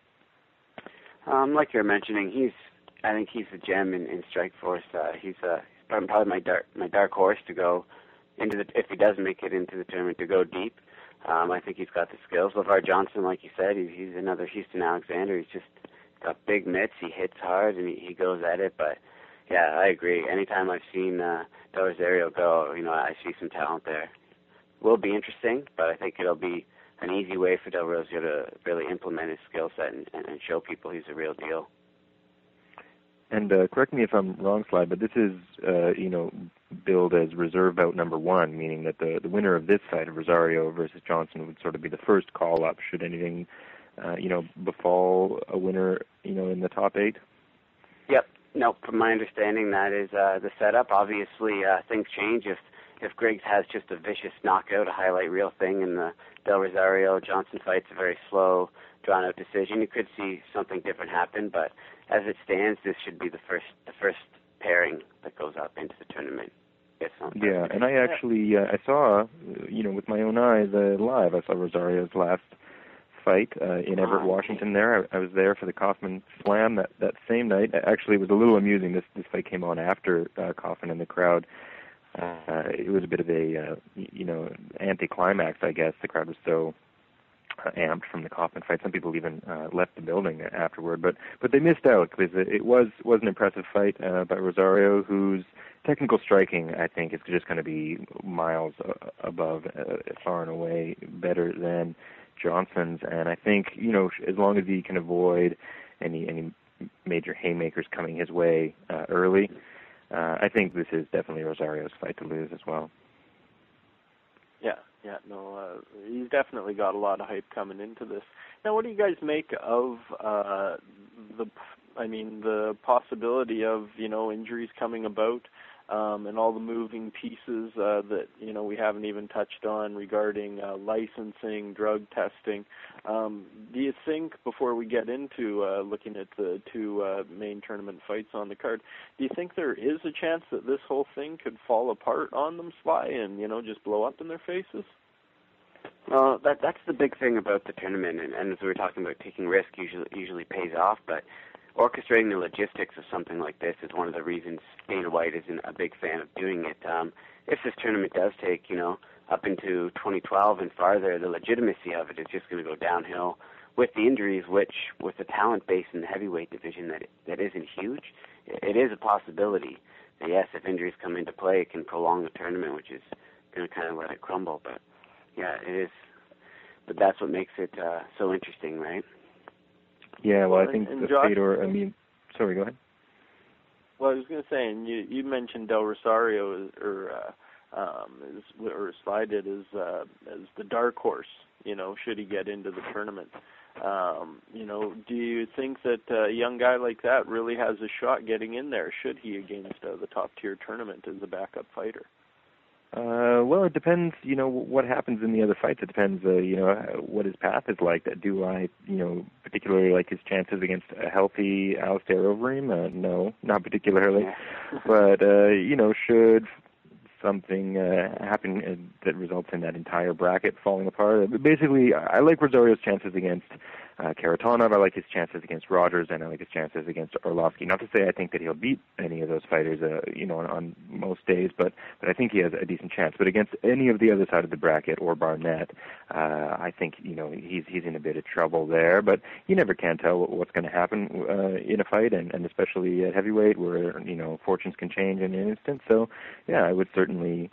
Like you're mentioning, I think he's a gem in Strikeforce. He's probably my dark horse to go into if he does make it into the tournament, to go deep. I think he's got the skills. LeVar Johnson, like you said, he's another Houston Alexander. He's just got big mitts. He hits hard and he goes at it. But yeah, I agree. Anytime I've seen Del Rosario go, I see some talent there. Will be interesting, but I think it'll be an easy way for Del Rosario to really implement his skill set and show people he's a real deal. And correct me if I'm wrong, Sly, but this is, billed as reserve bout number 1, meaning that the winner of this fight of Rosario versus Johnson would sort of be the first call-up should anything, befall a winner, in the top 8? Yep. No, from my understanding, that is the setup. Obviously, things change if Griggs has just a vicious knockout, a highlight reel thing, and the Del Rosario-Johnson fight's a very slow, drawn-out decision. You could see something different happen, but as it stands, this should be the first pairing that goes up into the tournament. Yeah, and I actually I saw, with my own eyes live. I saw Rosario's last fight in Everett, Washington. There, I was there for the Kaufman Slam that same night. Actually, it was a little amusing. This fight came on after Kaufman and the crowd. It was a bit of a anticlimax, I guess. The crowd was so amped from the Kaufman fight. Some people even left the building afterward, but they missed out because it was an impressive fight by Rosario, whose technical striking, I think, is just going to be miles above, far and away better than Johnson's. And I think as long as he can avoid any major haymakers coming his way early, I think this is definitely Rosario's fight to lose as well. Yeah, he's definitely got a lot of hype coming into this. Now, what do you guys make of the possibility of injuries coming about, and all the moving pieces that we haven't even touched on regarding licensing, drug testing? Do you think, before we get into looking at the two main tournament fights on the card, do you think there is a chance that this whole thing could fall apart on them, Sly, and just blow up in their faces? Well, that's the big thing about the tournament, and as we were talking about, taking risk usually pays off, but orchestrating the logistics of something like this is one of the reasons Dana White isn't a big fan of doing it. If this tournament does take, up into 2012 and farther, the legitimacy of it is just going to go downhill with the injuries, which, with the talent base in the heavyweight division that isn't huge, it is a possibility that, yes, if injuries come into play, it can prolong the tournament, which is going to kind of let it crumble. But, yeah, it is. But that's what makes it so interesting, right? Yeah, well, I think Fedor, sorry, go ahead. Well, I was going to say, and you mentioned Del Rosario or slided as the dark horse. Should he get into the tournament? Do you think that a young guy like that really has a shot getting in there? Should he against the top tier tournament as a backup fighter? Well, it depends, what happens in the other fights. It depends, what his path is like. Do I, particularly like his chances against a healthy Alistair Overeem? No, not particularly. But, should something happen that results in that entire bracket falling apart. Basically, I like Rosario's chances against Kharitonov. I like his chances against Rogers, and I like his chances against Arlovsky. Not to say I think that he'll beat any of those fighters, on most days, but I think he has a decent chance. But against any of the other side of the bracket or Barnett, I think he's in a bit of trouble there. But you never can tell what's going to happen in a fight, and especially at heavyweight, where fortunes can change in an instant. So yeah, I would certainly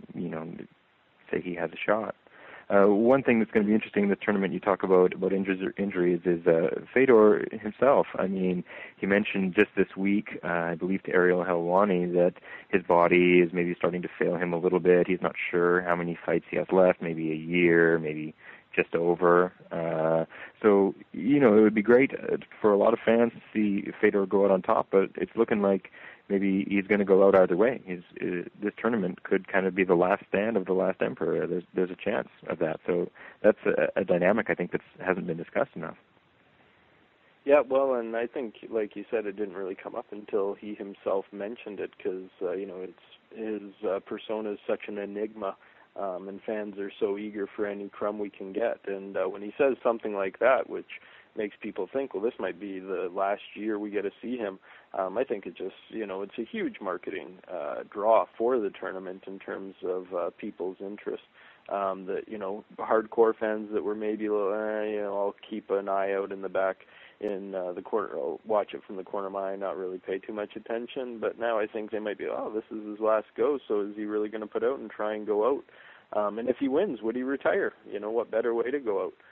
say he has a shot. One thing that's going to be interesting in this tournament, you talk about injuries, is Fedor himself. I mean, he mentioned just this week, I believe to Ariel Helwani, that his body is maybe starting to fail him a little bit. He's not sure how many fights he has left, maybe a year, maybe just over. So, it would be great for a lot of fans to see Fedor go out on top, but it's looking like maybe he's going to go out either way. This tournament could kind of be the last stand of the last emperor. There's a chance of that. So that's a dynamic I think that hasn't been discussed enough. Yeah, well, and I think, like you said, it didn't really come up until he himself mentioned it because, his persona is such an enigma, and fans are so eager for any crumb we can get. And when he says something like that, which makes people think, well, this might be the last year we get to see him, I think it just, it's a huge marketing draw for the tournament in terms of people's interest. That, hardcore fans that were maybe, I'll keep an eye out in the back in the corner, I'll watch it from the corner of my eye, not really pay too much attention. But now I think they might be, this is his last go, so is he really going to put out and try and go out? And if he wins, would he retire? What better way to go out?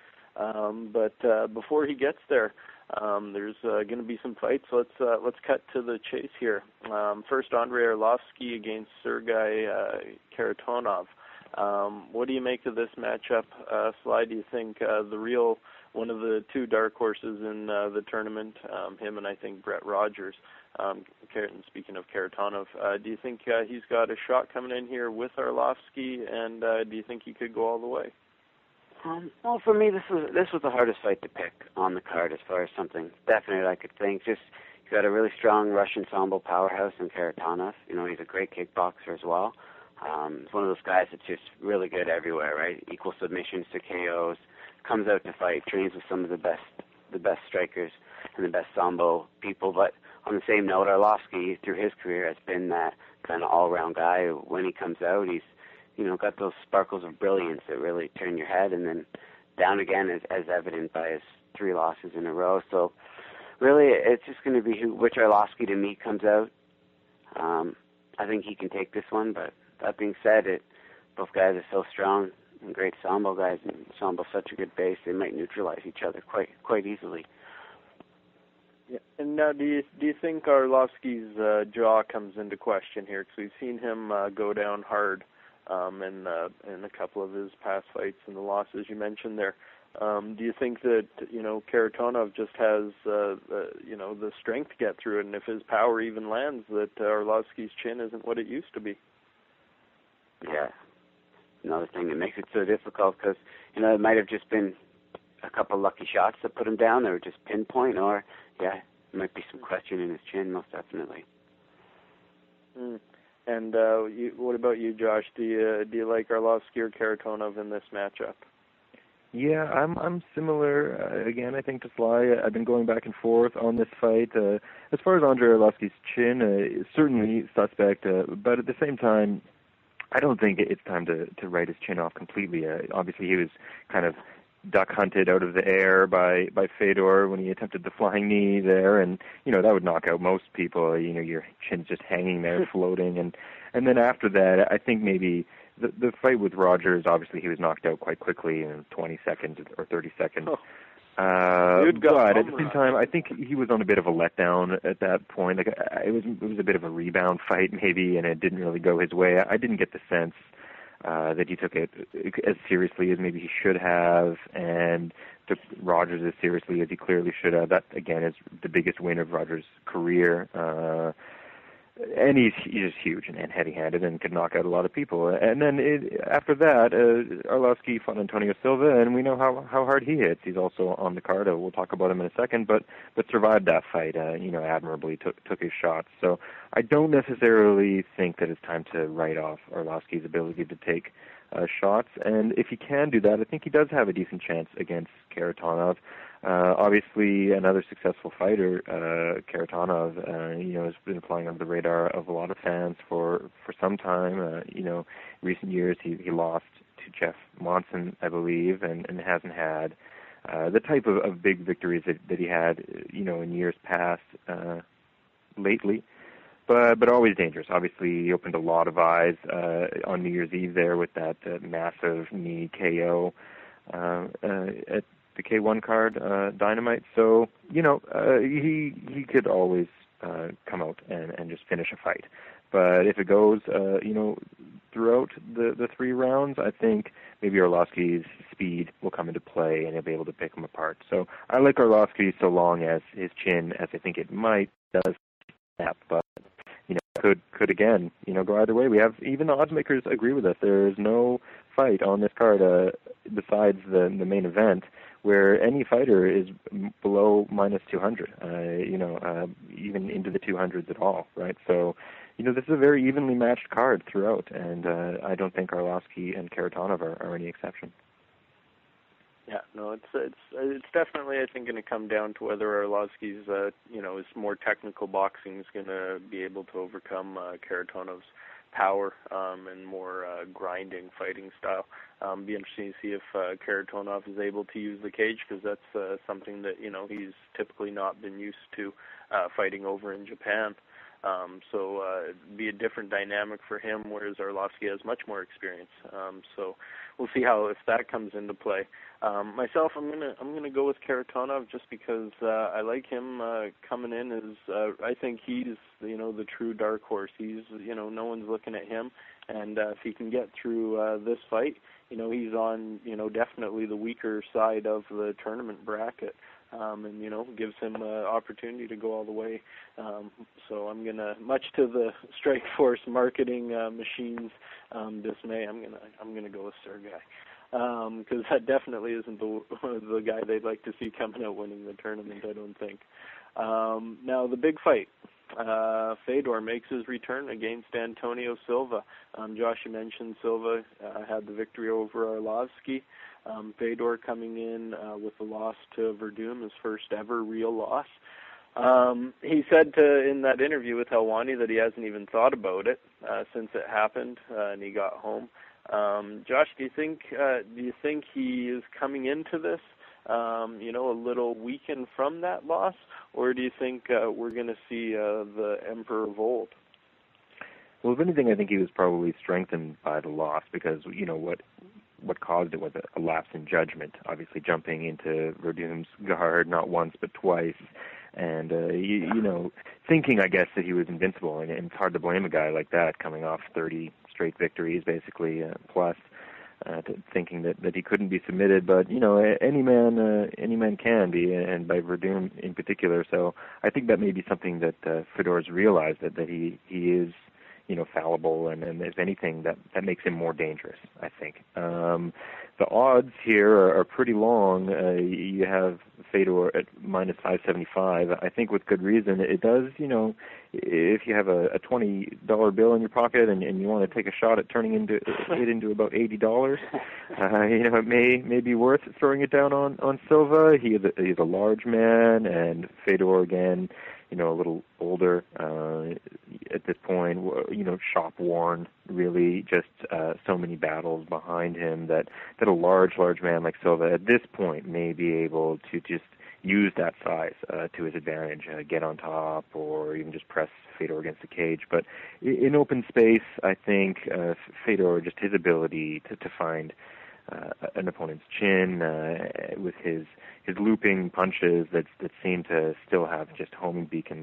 But before he gets there, there's going to be some fights. Let's cut to the chase here. First, Andrei Arlovsky against Sergei Kharitonov. What do you make of this matchup, Sly? Do you think one of the two dark horses in the tournament, him and I think Brett Rogers, speaking of Kharitonov, do you think he's got a shot coming in here with Arlovsky, and do you think he could go all the way? Well, for me, this was the hardest fight to pick on the card as far as something definite I could think. Just you got a really strong Russian sambo powerhouse in Kharitonov. He's a great kickboxer as well. He's one of those guys that's just really good everywhere, right? Equal submissions to KOs, comes out to fight, trains with some of the best strikers and the best sambo people. But on the same note, Arlovsky, through his career, has been that kind of all-round guy. When he comes out, he's got those sparkles of brilliance that really turn your head, and then down again, as evident by his 3 losses in a row. So really, it's just going to be which Arlovsky to me comes out. I think he can take this one, but that being said, both guys are so strong and great sambo guys, and sambo's such a good base, they might neutralize each other quite easily. Yeah. And now, do you think Arlovsky's jaw comes into question here? Because we've seen him go down hard in a couple of his past fights and the losses you mentioned there. Do you think that Kharitonov just has the strength to get through it, and if his power even lands, that Arlovsky's chin isn't what it used to be? Yeah, another thing that makes it so difficult because it might have just been a couple lucky shots that put him down, or just pinpoint, or there might be some question in his chin, most definitely. And what about you, Josh? Do you like Arlovsky or Kharitonov in this matchup? Yeah, I'm similar. Again, I think to Sly, I've been going back and forth on this fight. As far as Andrei Arlovsky's chin, certainly suspect, but at the same time, I don't think it's time to write his chin off completely. Obviously, he was kind of duck hunted out of the air by Fedor when he attempted the flying knee there, and that would knock out most people. Your chin's just hanging there, floating, and then after that, I think maybe the fight with Rogers, obviously he was knocked out quite quickly in 20 seconds or 30 seconds. But at the same time, I think he was on a bit of a letdown at that point. Like it was a bit of a rebound fight maybe, and it didn't really go his way. I didn't get the sense that he took it as seriously as maybe he should have, and took Rogers as seriously as he clearly should have. That again is the biggest win of Rogers' career. And he's just huge and heavy-handed and could knock out a lot of people. And then after that, Arlovsky fought Antonio Silva, and we know how hard he hits. He's also on the card. We'll talk about him in a second, but survived that fight. Admirably took his shots. So I don't necessarily think that it's time to write off Arlovsky's ability to take shots. And if he can do that, I think he does have a decent chance against Kharitonov. Obviously, another successful fighter, Kharitonov, has been flying under the radar of a lot of fans for some time. Recent years he lost to Jeff Monson, I believe, and hasn't had the type of big victories that he had, in years past lately. But always dangerous. Obviously, he opened a lot of eyes on New Year's Eve there with that massive knee KO at the K1 card, Dynamite. So, he could always come out and just finish a fight. But if it goes, throughout the 3 rounds, I think maybe Arlovsky's speed will come into play and he'll be able to pick him apart. So I like Arlovsky so long as his chin, as I think it might, does snap. But, could again, go either way. We have, even the odds makers agree with us. There's no fight on this card besides the main event where any fighter is below minus 200, even into the 200s at all, right? So, this is a very evenly matched card throughout, and I don't think Arlovsky and Kharitonov are any exception. Yeah, no, it's definitely, I think, going to come down to whether Arlovsky's, his more technical boxing is going to be able to overcome Kharitonov's power and more grinding fighting style. Be interesting to see if Kharitonov is able to use the cage, because that's something that he's typically not been used to fighting over in Japan. So it'd be a different dynamic for him, whereas Arlovsky has much more experience. So we'll see if that comes into play. Myself, I'm gonna go with Kharitonov just because I like him coming in as I think he's the true dark horse. He's no one's looking at him, and if he can get through this fight, he's on definitely the weaker side of the tournament bracket. And gives him an opportunity to go all the way. So I'm gonna, much to the Strikeforce marketing machine's dismay, I'm gonna go with Sergey, because that definitely isn't the guy they'd like to see coming out winning the tournament, I don't think. Now the big fight. Fedor makes his return against Antonio Silva. Josh, you mentioned Silva had the victory over Arlovsky. Fedor coming in with a loss to Verdum, his first ever real loss. He said in that interview with Helwani that he hasn't even thought about it since it happened and he got home. Josh, do you think he is coming into this a little weakened from that loss, or do you think we're going to see the Emperor of old? Well, if anything, I think he was probably strengthened by the loss, because what caused it was a lapse in judgment, obviously jumping into Verdum's guard not once but twice, and thinking, I guess, that he was invincible, and it's hard to blame a guy like that coming off 30 straight victories, basically, plus, thinking that he couldn't be submitted. But any man can be, and by Verdum in particular. So I think that may be something that Fedor's realized, that he is fallible, and if anything, that makes him more dangerous, I think. The odds here are pretty long. You have Fedor at minus 575. I think with good reason. It does, if you have a $20 bill in your pocket and you want to take a shot at turning it into about $80, it may be worth throwing it down on Silva. He's a large man, and Fedor again, a little older at this point, shop worn, really, just so many battles behind him that a large man like Silva at this point may be able to just use that size to his advantage, get on top, or even just press Fedor against the cage. But in open space, I think Fedor, just his ability to find an opponent's chin with his looping punches that seem to still have just homing beacons,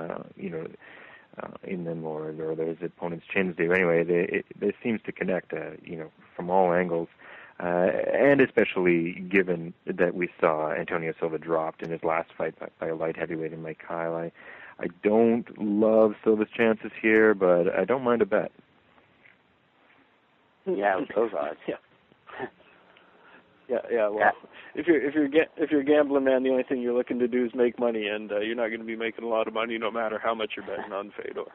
in them, or his opponent's chins do. Anyway, it seems to connect, from all angles. And especially given that we saw Antonio Silva dropped in his last fight by a light heavyweight in Mike Kyle. I don't love Silva's chances here, but I don't mind a bet. Yeah, with those odds. Yeah. Yeah. Well, if you're gambling, man, the only thing you're looking to do is make money, and you're not going to be making a lot of money no matter how much you're betting on Fedor.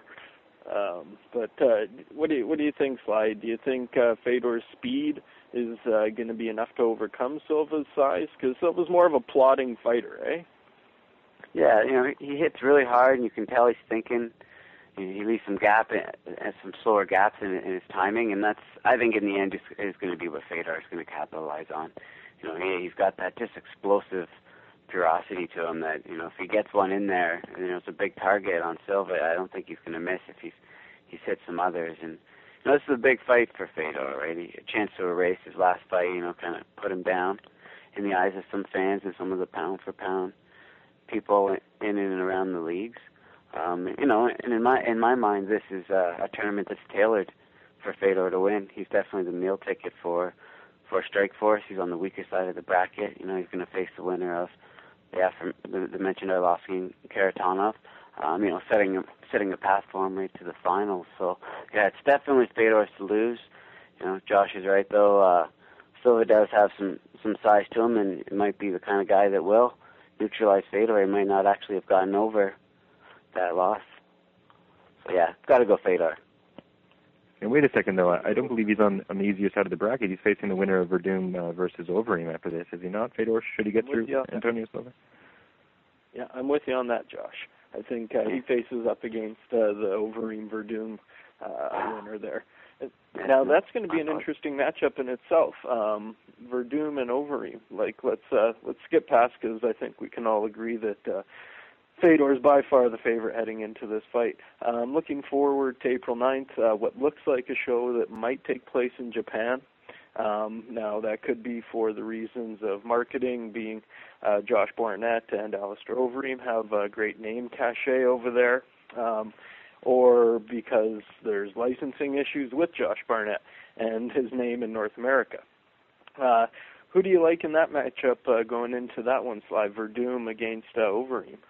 But what do you think, Sly? Do you think Fedor's speed is going to be enough to overcome Silva's size? Because Silva's more of a plodding fighter, eh? Yeah, he hits really hard, and you can tell he's thinking. He leaves some some slower gaps in his timing, and that's, I think, in the end, is going to be what Fedor is going to capitalize on. He's got that just explosive ferocity to him that, if he gets one in there, it's a big target on Silva. I don't think he's going to miss if he's hit some others. And this is a big fight for Fedor, right? A chance to erase his last fight, kind of put him down in the eyes of some fans and some of the pound-for-pound people in and around the leagues. And in my mind, this is a tournament that's tailored for Fedor to win. He's definitely the meal ticket for Strikeforce. He's on the weaker side of the bracket. He's going to face the winner of the mentioned Arlovsky and Karatanov. Setting a path for him right to the finals. So yeah, it's definitely Fedor's to lose. Josh is right though. Silva does have some size to him, and it might be the kind of guy that will neutralize Fedor. He might not actually have gotten over that loss. So yeah, got to go Fedor. And wait a second, though. I don't believe he's on the easier side of the bracket. He's facing the winner of Verdum versus Overeem after this. Is he not, Fedor? Should he get through Antonio Silva? Yeah, I'm with you on that, Josh. I think he faces up against the Overeem Verdum winner there. Now that's going to be an interesting matchup in itself. Verdum and Overeem. Let's skip past, because I think we can all agree that Fedor is by far the favorite heading into this fight. Looking forward to April 9th, what looks like a show that might take place in Japan. Now, that could be for the reasons of marketing, being Josh Barnett and Alistair Overeem have a great name cachet over there, or because there's licensing issues with Josh Barnett and his name in North America. Who do you like in that matchup going into that one, Sly? Verdum against Overeem?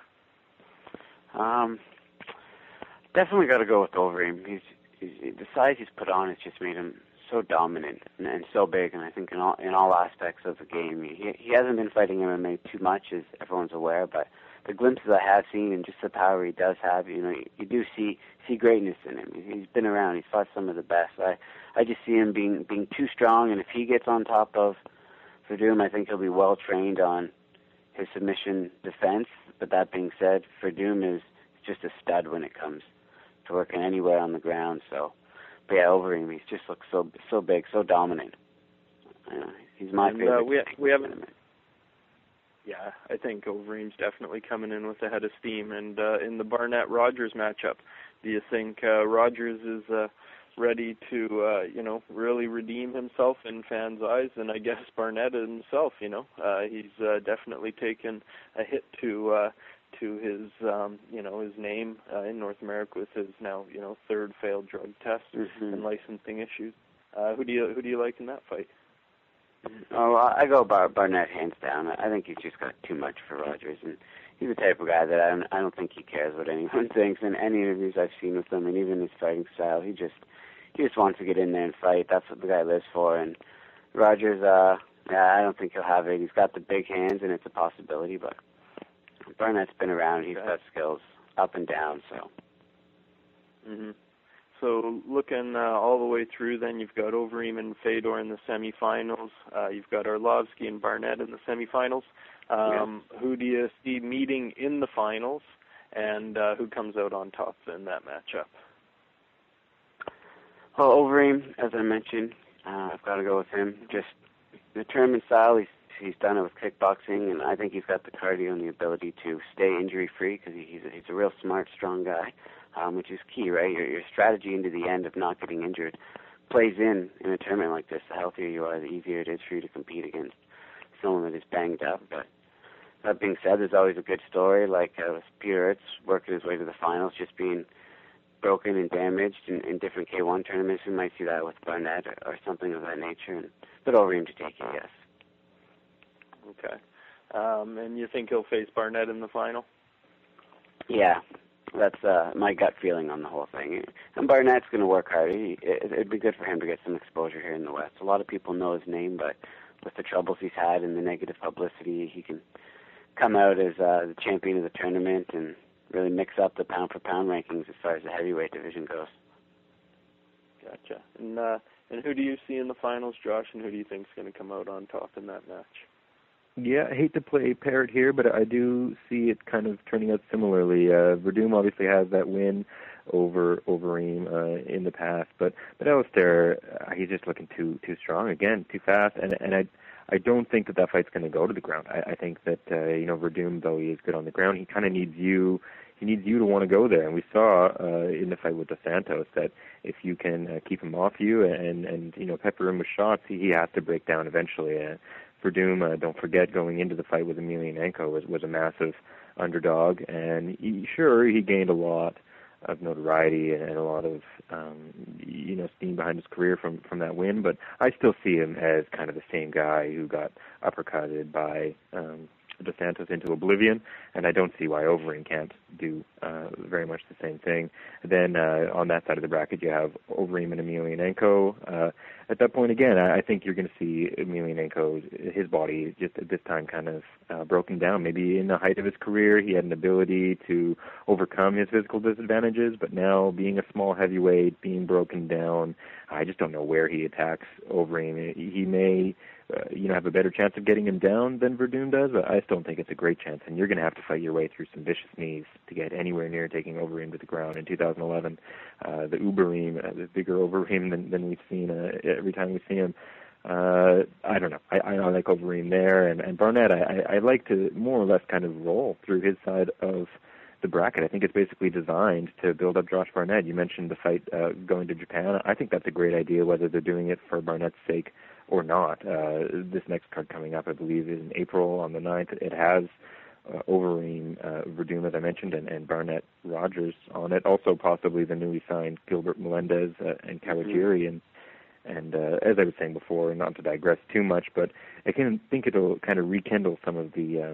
Definitely got to go with Overeem. The size he's put on has just made him so dominant and so big, and I think in all aspects of the game. He hasn't been fighting MMA too much, as everyone's aware, but the glimpses I have seen and just the power he does have, you do see greatness in him. He's been around. He's fought some of the best. I just see him being too strong, and if he gets on top of Verdum, I think he'll be well trained on his submission defense. But that being said, Verdum is just a stud when it comes to working anywhere on the ground. So, but yeah, Overeem, he just looks so big, so dominant. He's my favorite. We haven't. Yeah, I think Overeem's definitely coming in with a head of steam. And in the Barnett-Rogers matchup, do you think Rogers is ready to, really redeem himself in fans' eyes? And I guess Barnett himself, he's definitely taken a hit to his, his name in North America with his now, third failed drug test and licensing issues. Who do you like in that fight? Oh, I go Barnett hands down. I think he's just got too much for Rogers, and he's the type of guy that I don't think he cares what anyone thinks. In any interviews I've seen with him, and even his fighting style, he just wants to get in there and fight. That's what the guy lives for. And Rogers, I don't think he'll have it. He's got the big hands, and it's a possibility, but Barnett's been around. He's got skills up and down. So. So looking all the way through, then you've got Overeem and Fedor in the semifinals. You've got Arlovsky and Barnett in the semifinals. Who do you see meeting in the finals, and who comes out on top in that matchup? Well, Overeem, as I mentioned, I've got to go with him. Just the tournament style, he's done it with kickboxing, and I think he's got the cardio and the ability to stay injury-free because he's a real smart, strong guy. Which is key, right? Your strategy into the end of not getting injured. plays in a tournament like this. The healthier you are, the easier it is for you to compete against someone that is banged up. But that being said, there's always a good story, like with Peter Ertz working his way to the finals, just being broken and damaged in different K1 tournaments. We might see that with Barnett or something of that nature. But Overeem to take it, yes. Okay. And you think he'll face Barnett in the final? Yeah, that's my gut feeling on the whole thing. And Barnett's going to work hard. It'd be good for him to get some exposure here in the West. A lot of people know his name, but with the troubles he's had and the negative publicity, he can come out as the champion of the tournament and really mix up the pound-for-pound rankings as far as the heavyweight division goes. Gotcha. And who do you see in the finals, Josh, and who do you think is going to come out on top in that match? Yeah, I hate to play parrot here, but I do see it kind of turning out similarly. Verdum obviously has that win over Overeem in the past, but Alistair, he's just looking too strong again, too fast, and I don't think that fight's going to go to the ground. I think that Verdum, though he is good on the ground, he kind of needs you. He needs you to want to go there, and we saw in the fight with Dos Santos that if you can keep him off you and pepper him with shots, he has to break down eventually. Verdum, don't forget, going into the fight with Emelianenko was a massive underdog, and he gained a lot of notoriety and a lot of steam behind his career from that win, but I still see him as kind of the same guy who got uppercutted by Dos Santos into oblivion, and I don't see why Overeem can't do very much the same thing. Then on that side of the bracket, you have Overeem and Emelianenko. At that point, again, I think you're going to see Emelianenko, his body just at this time kind of broken down. Maybe in the height of his career, he had an ability to overcome his physical disadvantages, but now being a small heavyweight, being broken down, I just don't know where he attacks Overeem. He may have a better chance of getting him down than Verdum does, but I still don't think it's a great chance, and you're going to have to fight your way through some vicious knees to get anywhere near taking Overeem to the ground. In 2011, the Ubereem, the bigger Overeem than we've seen every time we see him. I don't know. I like Overeem there, and Barnett, I like to more or less kind of roll through his side of the bracket. I think it's basically designed to build up Josh Barnett. You mentioned the fight going to Japan. I think that's a great idea, whether they're doing it for Barnett's sake or not. This next card coming up, I believe, is in April on the 9th. It has Overeem, Verdum, as I mentioned, and Barnett Rogers on it. Also, possibly the newly signed Gilbert Melendez and Caligiuri. And as I was saying before, not to digress too much, but I think it'll kind of rekindle some of the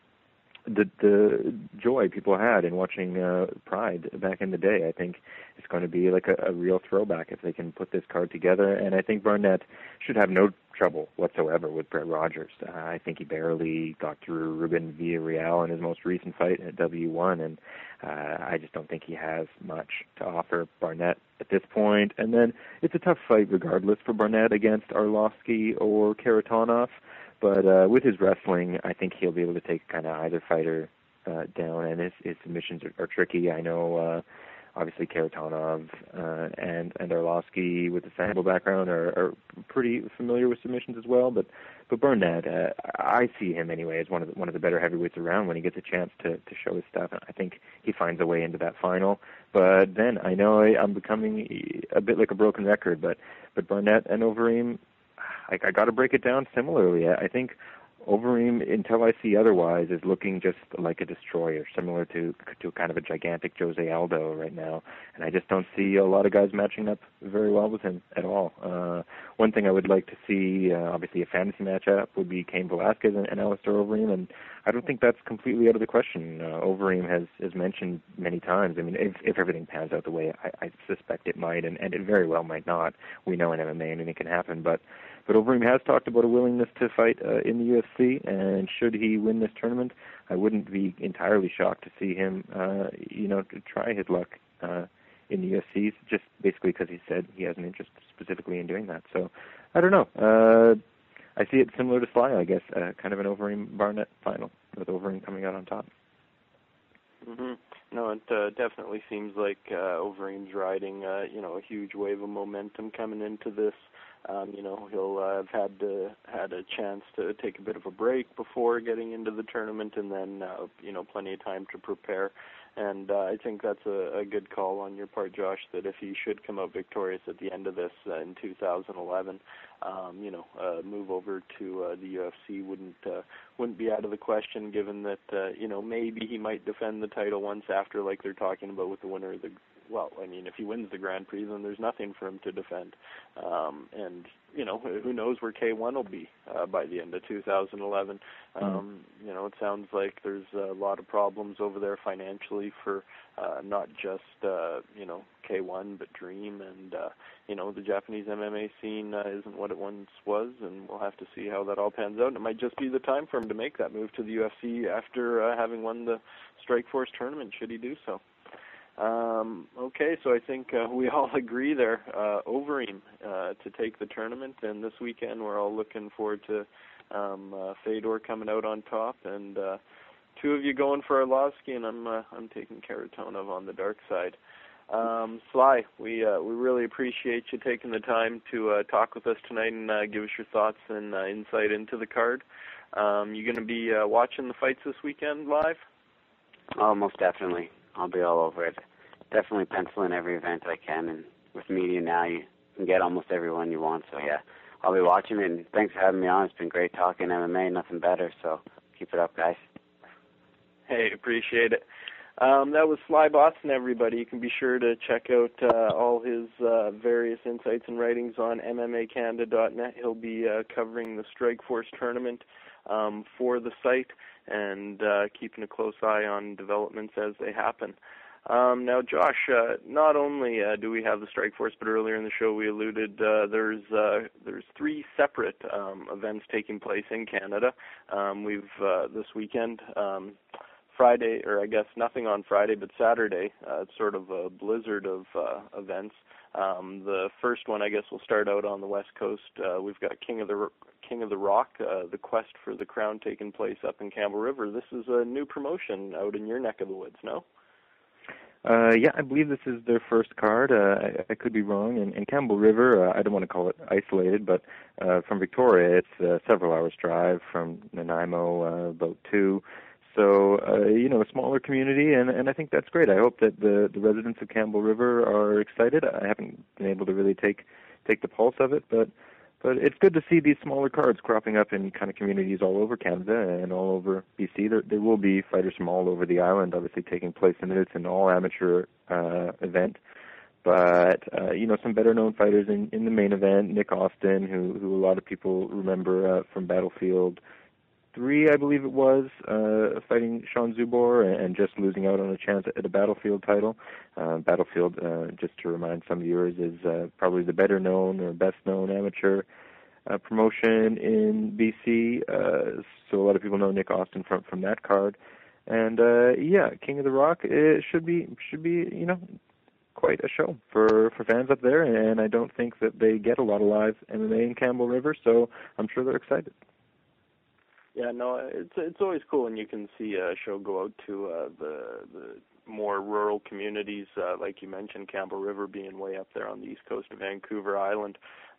joy people had in watching Pride back in the day. I think it's going to be like a real throwback if they can put this card together, and I think Barnett should have no trouble whatsoever with Brett Rogers. I think he barely got through Ruben Villarreal in his most recent fight at W1, and I just don't think he has much to offer Barnett at this point. And then it's a tough fight regardless for Barnett against Arlovsky or Karatanov. But with his wrestling, I think he'll be able to take kind of either fighter down, and his submissions are tricky. I know, obviously, Karatanov and Arlovsky with the sambo background are pretty familiar with submissions as well. But Barnett, I see him anyway as one of the better heavyweights around when he gets a chance to show his stuff. I think he finds a way into that final. But then I know I'm becoming a bit like a broken record, but Barnett and Overeem, I got to break it down similarly. I think Overeem, until I see otherwise, is looking just like a destroyer, similar to kind of a gigantic Jose Aldo right now. And I just don't see a lot of guys matching up very well with him at all. One thing I would like to see, obviously a fantasy matchup, would be Cain Velasquez and Alistair Overeem, and I don't think that's completely out of the question. Overeem has mentioned many times, I mean, if everything pans out the way I suspect it might, and it very well might not. We know in MMA anything can happen, but Overeem has talked about a willingness to fight in the UFC, and should he win this tournament, I wouldn't be entirely shocked to see him, to try his luck in the UFC, just basically because he said he has an interest specifically in doing that. So, I don't know. I see it similar to Sly, I guess, kind of an Overeem-Barnett final, with Overeem coming out on top. Mm-hmm. No, it definitely seems like Overeem's riding, a huge wave of momentum coming into this He'll have had a chance to take a bit of a break before getting into the tournament, and then plenty of time to prepare. And I think that's a good call on your part, Josh, that if he should come out victorious at the end of this in 2011, move over to the UFC wouldn't be out of the question, given that maybe he might defend the title once after, like they're talking about with the winner of the. Well, I mean, if he wins the Grand Prix, then there's nothing for him to defend. And who knows where K1 will be by the end of 2011. It sounds like there's a lot of problems over there financially for not just K1 but Dream, and the Japanese MMA scene isn't what it once was, and we'll have to see how that all pans out. And it might just be the time for him to make that move to the UFC after having won the Strikeforce tournament, should he do so. Okay, so I think we all agree there, Overeem to take the tournament, and this weekend we're all looking forward to Fedor coming out on top, and two of you going for Arlovsky, and I'm taking Kharitonov on the dark side. Sly, we really appreciate you taking the time to talk with us tonight and give us your thoughts and insight into the card. You going to be watching the fights this weekend live? Oh, most definitely. I'll be all over it. Definitely pencil in every event I can, and with media now, you can get almost everyone you want. So yeah, I'll be watching it, and thanks for having me on. It's been great talking MMA, nothing better. So keep it up, guys. Hey, appreciate it. That was Sly Boston, everybody. You can be sure to check out all his various insights and writings on MMAcanada.net. He'll be covering the Strikeforce tournament for the site and keeping a close eye on developments as they happen. Now, Josh, not only do we have the Strikeforce, but earlier in the show we alluded there's three separate events taking place in Canada. We've this weekend, Friday, or I guess nothing on Friday, but Saturday, it's sort of a blizzard of events. The first one, I guess, will start out on the West Coast. We've got King of the Rock, the quest for the crown, taking place up in Campbell River. This is a new promotion out in your neck of the woods, no? Yeah, I believe this is their first card. I could be wrong. In Campbell River, I don't want to call it isolated, but from Victoria, it's several hours drive. From Nanaimo, about 2. So, a smaller community, and I think that's great. I hope that the residents of Campbell River are excited. I haven't been able to really take the pulse of it, but it's good to see these smaller cards cropping up in kind of communities all over Canada and all over BC. There will be fighters from all over the island, obviously taking place in it. It's an all-amateur event. But, some better-known fighters in the main event, Nick Austin, who a lot of people remember from Battlefield 3, I believe it was, fighting Sean Zubor and just losing out on a chance at a Battlefield title. Battlefield, just to remind some viewers, is probably the better-known or best-known amateur promotion in BC. So a lot of people know Nick Austin from that card. And, King of the Rock, it should be quite a show for fans up there. And I don't think that they get a lot of live MMA in Campbell River, so I'm sure they're excited. Yeah, no, it's always cool when you can see a show go out to the more rural communities, like you mentioned, Campbell River being way up there on the east coast of Vancouver Island.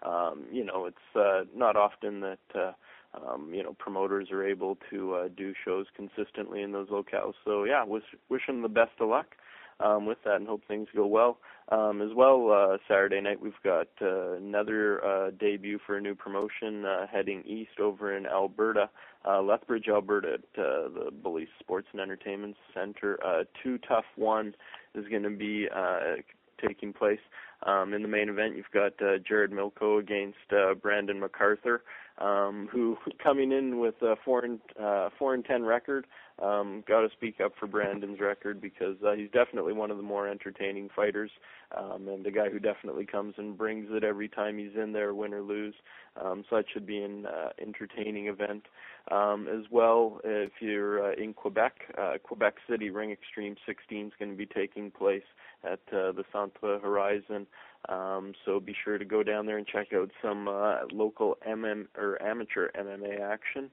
It's not often that promoters are able to do shows consistently in those locales. So yeah, wish them the best of luck with that, and hope things go well. As well, Saturday night we've got another debut for a new promotion heading east over in Alberta, Lethbridge, Alberta, at the Bully Sports and Entertainment Center. 2 Tough 1 is going to be taking place. In the main event, you've got Jared Milko against Brandon MacArthur, who coming in with a 4-10 record. Got to speak up for Brandon's record because he's definitely one of the more entertaining fighters, and the guy who definitely comes and brings it every time he's in there, win or lose. So that should be an entertaining event. As well, if you're in Quebec, Quebec City Ring Extreme 16 is going to be taking place at the Centre Horizon. So be sure to go down there and check out some local amateur MMA action.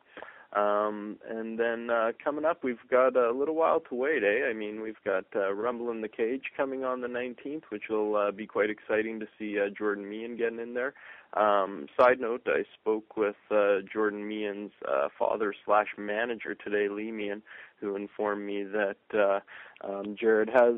And then coming up, we've got a little while to wait, eh? I mean, we've got Rumble in the Cage coming on the 19th, which will be quite exciting to see Jordan Meehan getting in there. Side note, I spoke with Jordan Meehan's father/manager today, Lee Meehan, who informed me that Jared has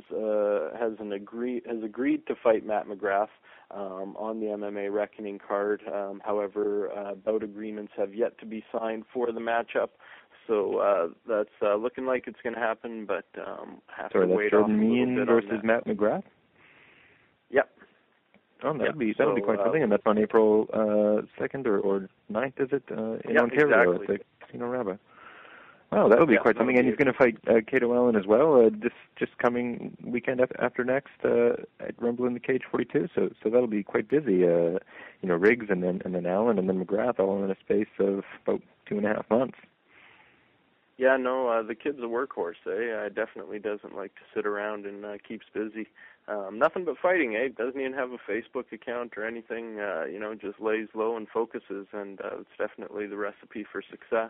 agreed to fight Matt McGrath on the MMA Reckoning card. However, bout agreements have yet to be signed for the matchup. So that's looking like it's going to happen, but have to wait off a little bit. Jordan Meehan versus Matt McGrath? Yep. Oh, that'll be quite something, and that's on April 2nd or 9th, is it? In Ontario exactly. at the Casino Rabbit. Wow, that'll be quite something, and he's going to fight Cato Allen as well. Just coming weekend after next at Rumble in the Cage 42. So that'll be quite busy. Riggs and then Allen and then McGrath all in a space of about 2.5 months. Yeah, no, the kid's a workhorse, definitely doesn't like to sit around and keeps busy. Nothing but fighting, Doesn't even have a Facebook account or anything, just lays low and focuses, and it's definitely the recipe for success.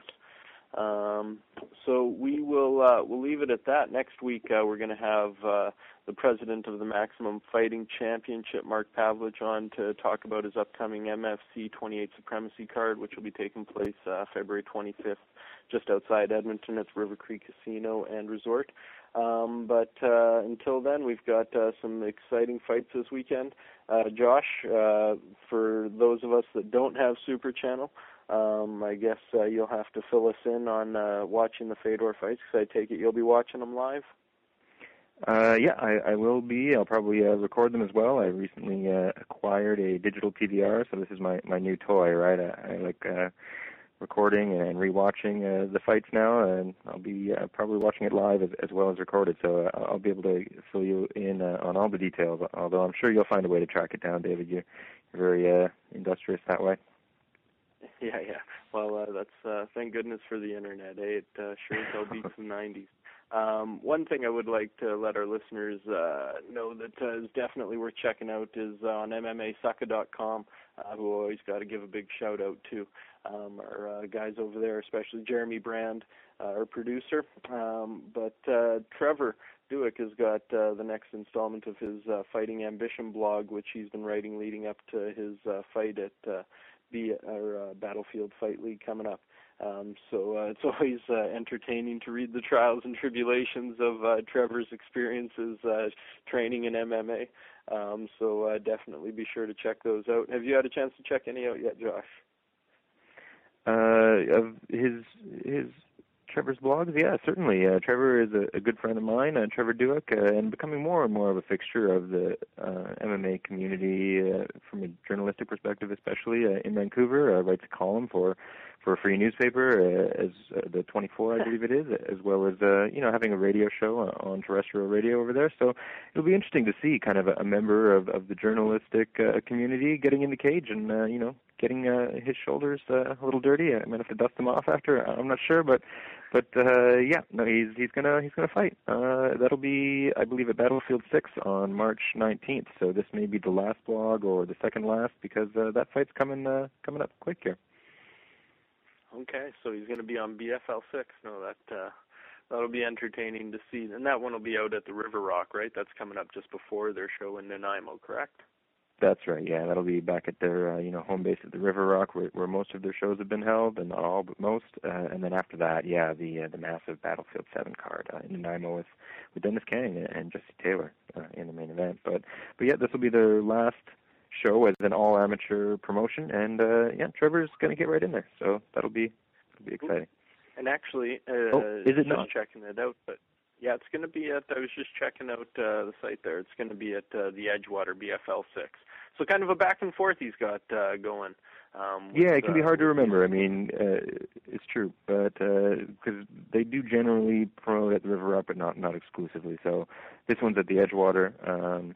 So we'll leave it at that. Next week we're going to have the president of the Maximum Fighting Championship, Mark Pavlich, on to talk about his upcoming MFC 28 Supremacy card, which will be taking place February 25th, just outside Edmonton at the River Creek Casino and Resort. But until then, we've got some exciting fights this weekend. Josh, for those of us that don't have Super Channel, I guess you'll have to fill us in on watching the Fedor fights, because I take it you'll be watching them live? Yeah, I will be. I'll probably record them as well. I recently acquired a digital PVR, so this is my new toy, right? I like recording and rewatching the fights now, and I'll be probably watching it live as well as recorded, so I'll be able to fill you in on all the details, although I'm sure you'll find a way to track it down, David. You're very industrious that way. Yeah. Well, that's thank goodness for the internet. It sure as hell beats the 90s. One thing I would like to let our listeners know that is definitely worth checking out is on MMAsucka.com, who always got to give a big shout out to our guys over there, especially Jeremy Brand, our producer. But Trevor Duick has got the next installment of his Fighting Ambition blog, which he's been writing leading up to his fight at Battlefield Fight League coming up. So it's always entertaining to read the trials and tribulations of Trevor's experiences training in MMA. So definitely be sure to check those out. Have you had a chance to check any out yet, Josh? Of his Trevor's blogs? Yeah, certainly. Trevor is a good friend of mine, Trevor Duick, and becoming more and more of a fixture of the MMA community from a journalistic perspective, especially in Vancouver. Writes a column for a free newspaper, as the 24, I believe it is, as well as having a radio show on terrestrial radio over there. So it'll be interesting to see kind of a member of the journalistic community getting in the cage and getting his shoulders a little dirty. I might have to dust them off after. I'm not sure, but he's gonna fight. That'll be, I believe, at Battlefield 6 on March 19th. So this may be the last blog or the second last, because that fight's coming up quick here. Okay, so he's going to be on BFL 6. No, that'll be entertaining to see. And that one will be out at the River Rock, right? That's coming up just before their show in Nanaimo, correct? That's right, yeah. That'll be back at their home base at the River Rock, where most of their shows have been held, and not all, but most. And then after that, yeah, the massive Battlefield 7 card in Nanaimo with Dennis Kang and Jesse Taylor in the main event. But yeah, this will be their last show as an all-amateur promotion, and Trevor's going to get right in there, so that'll be exciting. And actually, is it not? Checking it out, but yeah, it's going to be at, I was just checking out the site there, it's going to be at the Edgewater BFL 6. So kind of a back and forth he's got going. Yeah, it can be hard to remember. I mean, it's true, but because they do generally promote at the River Rock, but not exclusively. So this one's at the Edgewater.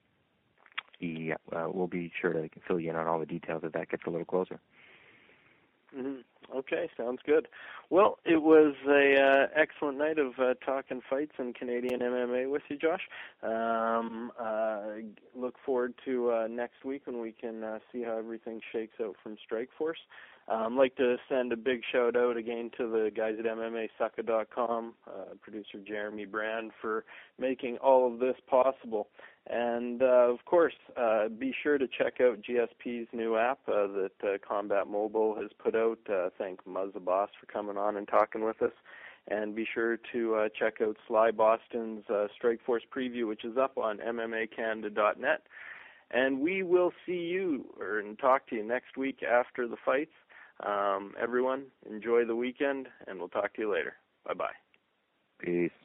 We'll be sure to fill you in on all the details as that gets a little closer. Mm-hmm. Okay, sounds good. Well, it was a excellent night of talking fights and Canadian MMA with you, Josh. Look forward to next week when we can see how everything shakes out from Strikeforce. I'd like to send a big shout-out again to the guys at MMAsucka.com, producer Jeremy Brand, for making all of this possible. And, of course, be sure to check out GSP's new app that Combat Mobile has put out. Thank Muzz the Boss for coming on and talking with us. And be sure to check out Sly Boston's Strikeforce preview, which is up on MMAcanada.net. And we will see you and talk to you next week after the fights. Everyone, enjoy the weekend, and we'll talk to you later. Bye-bye. Peace.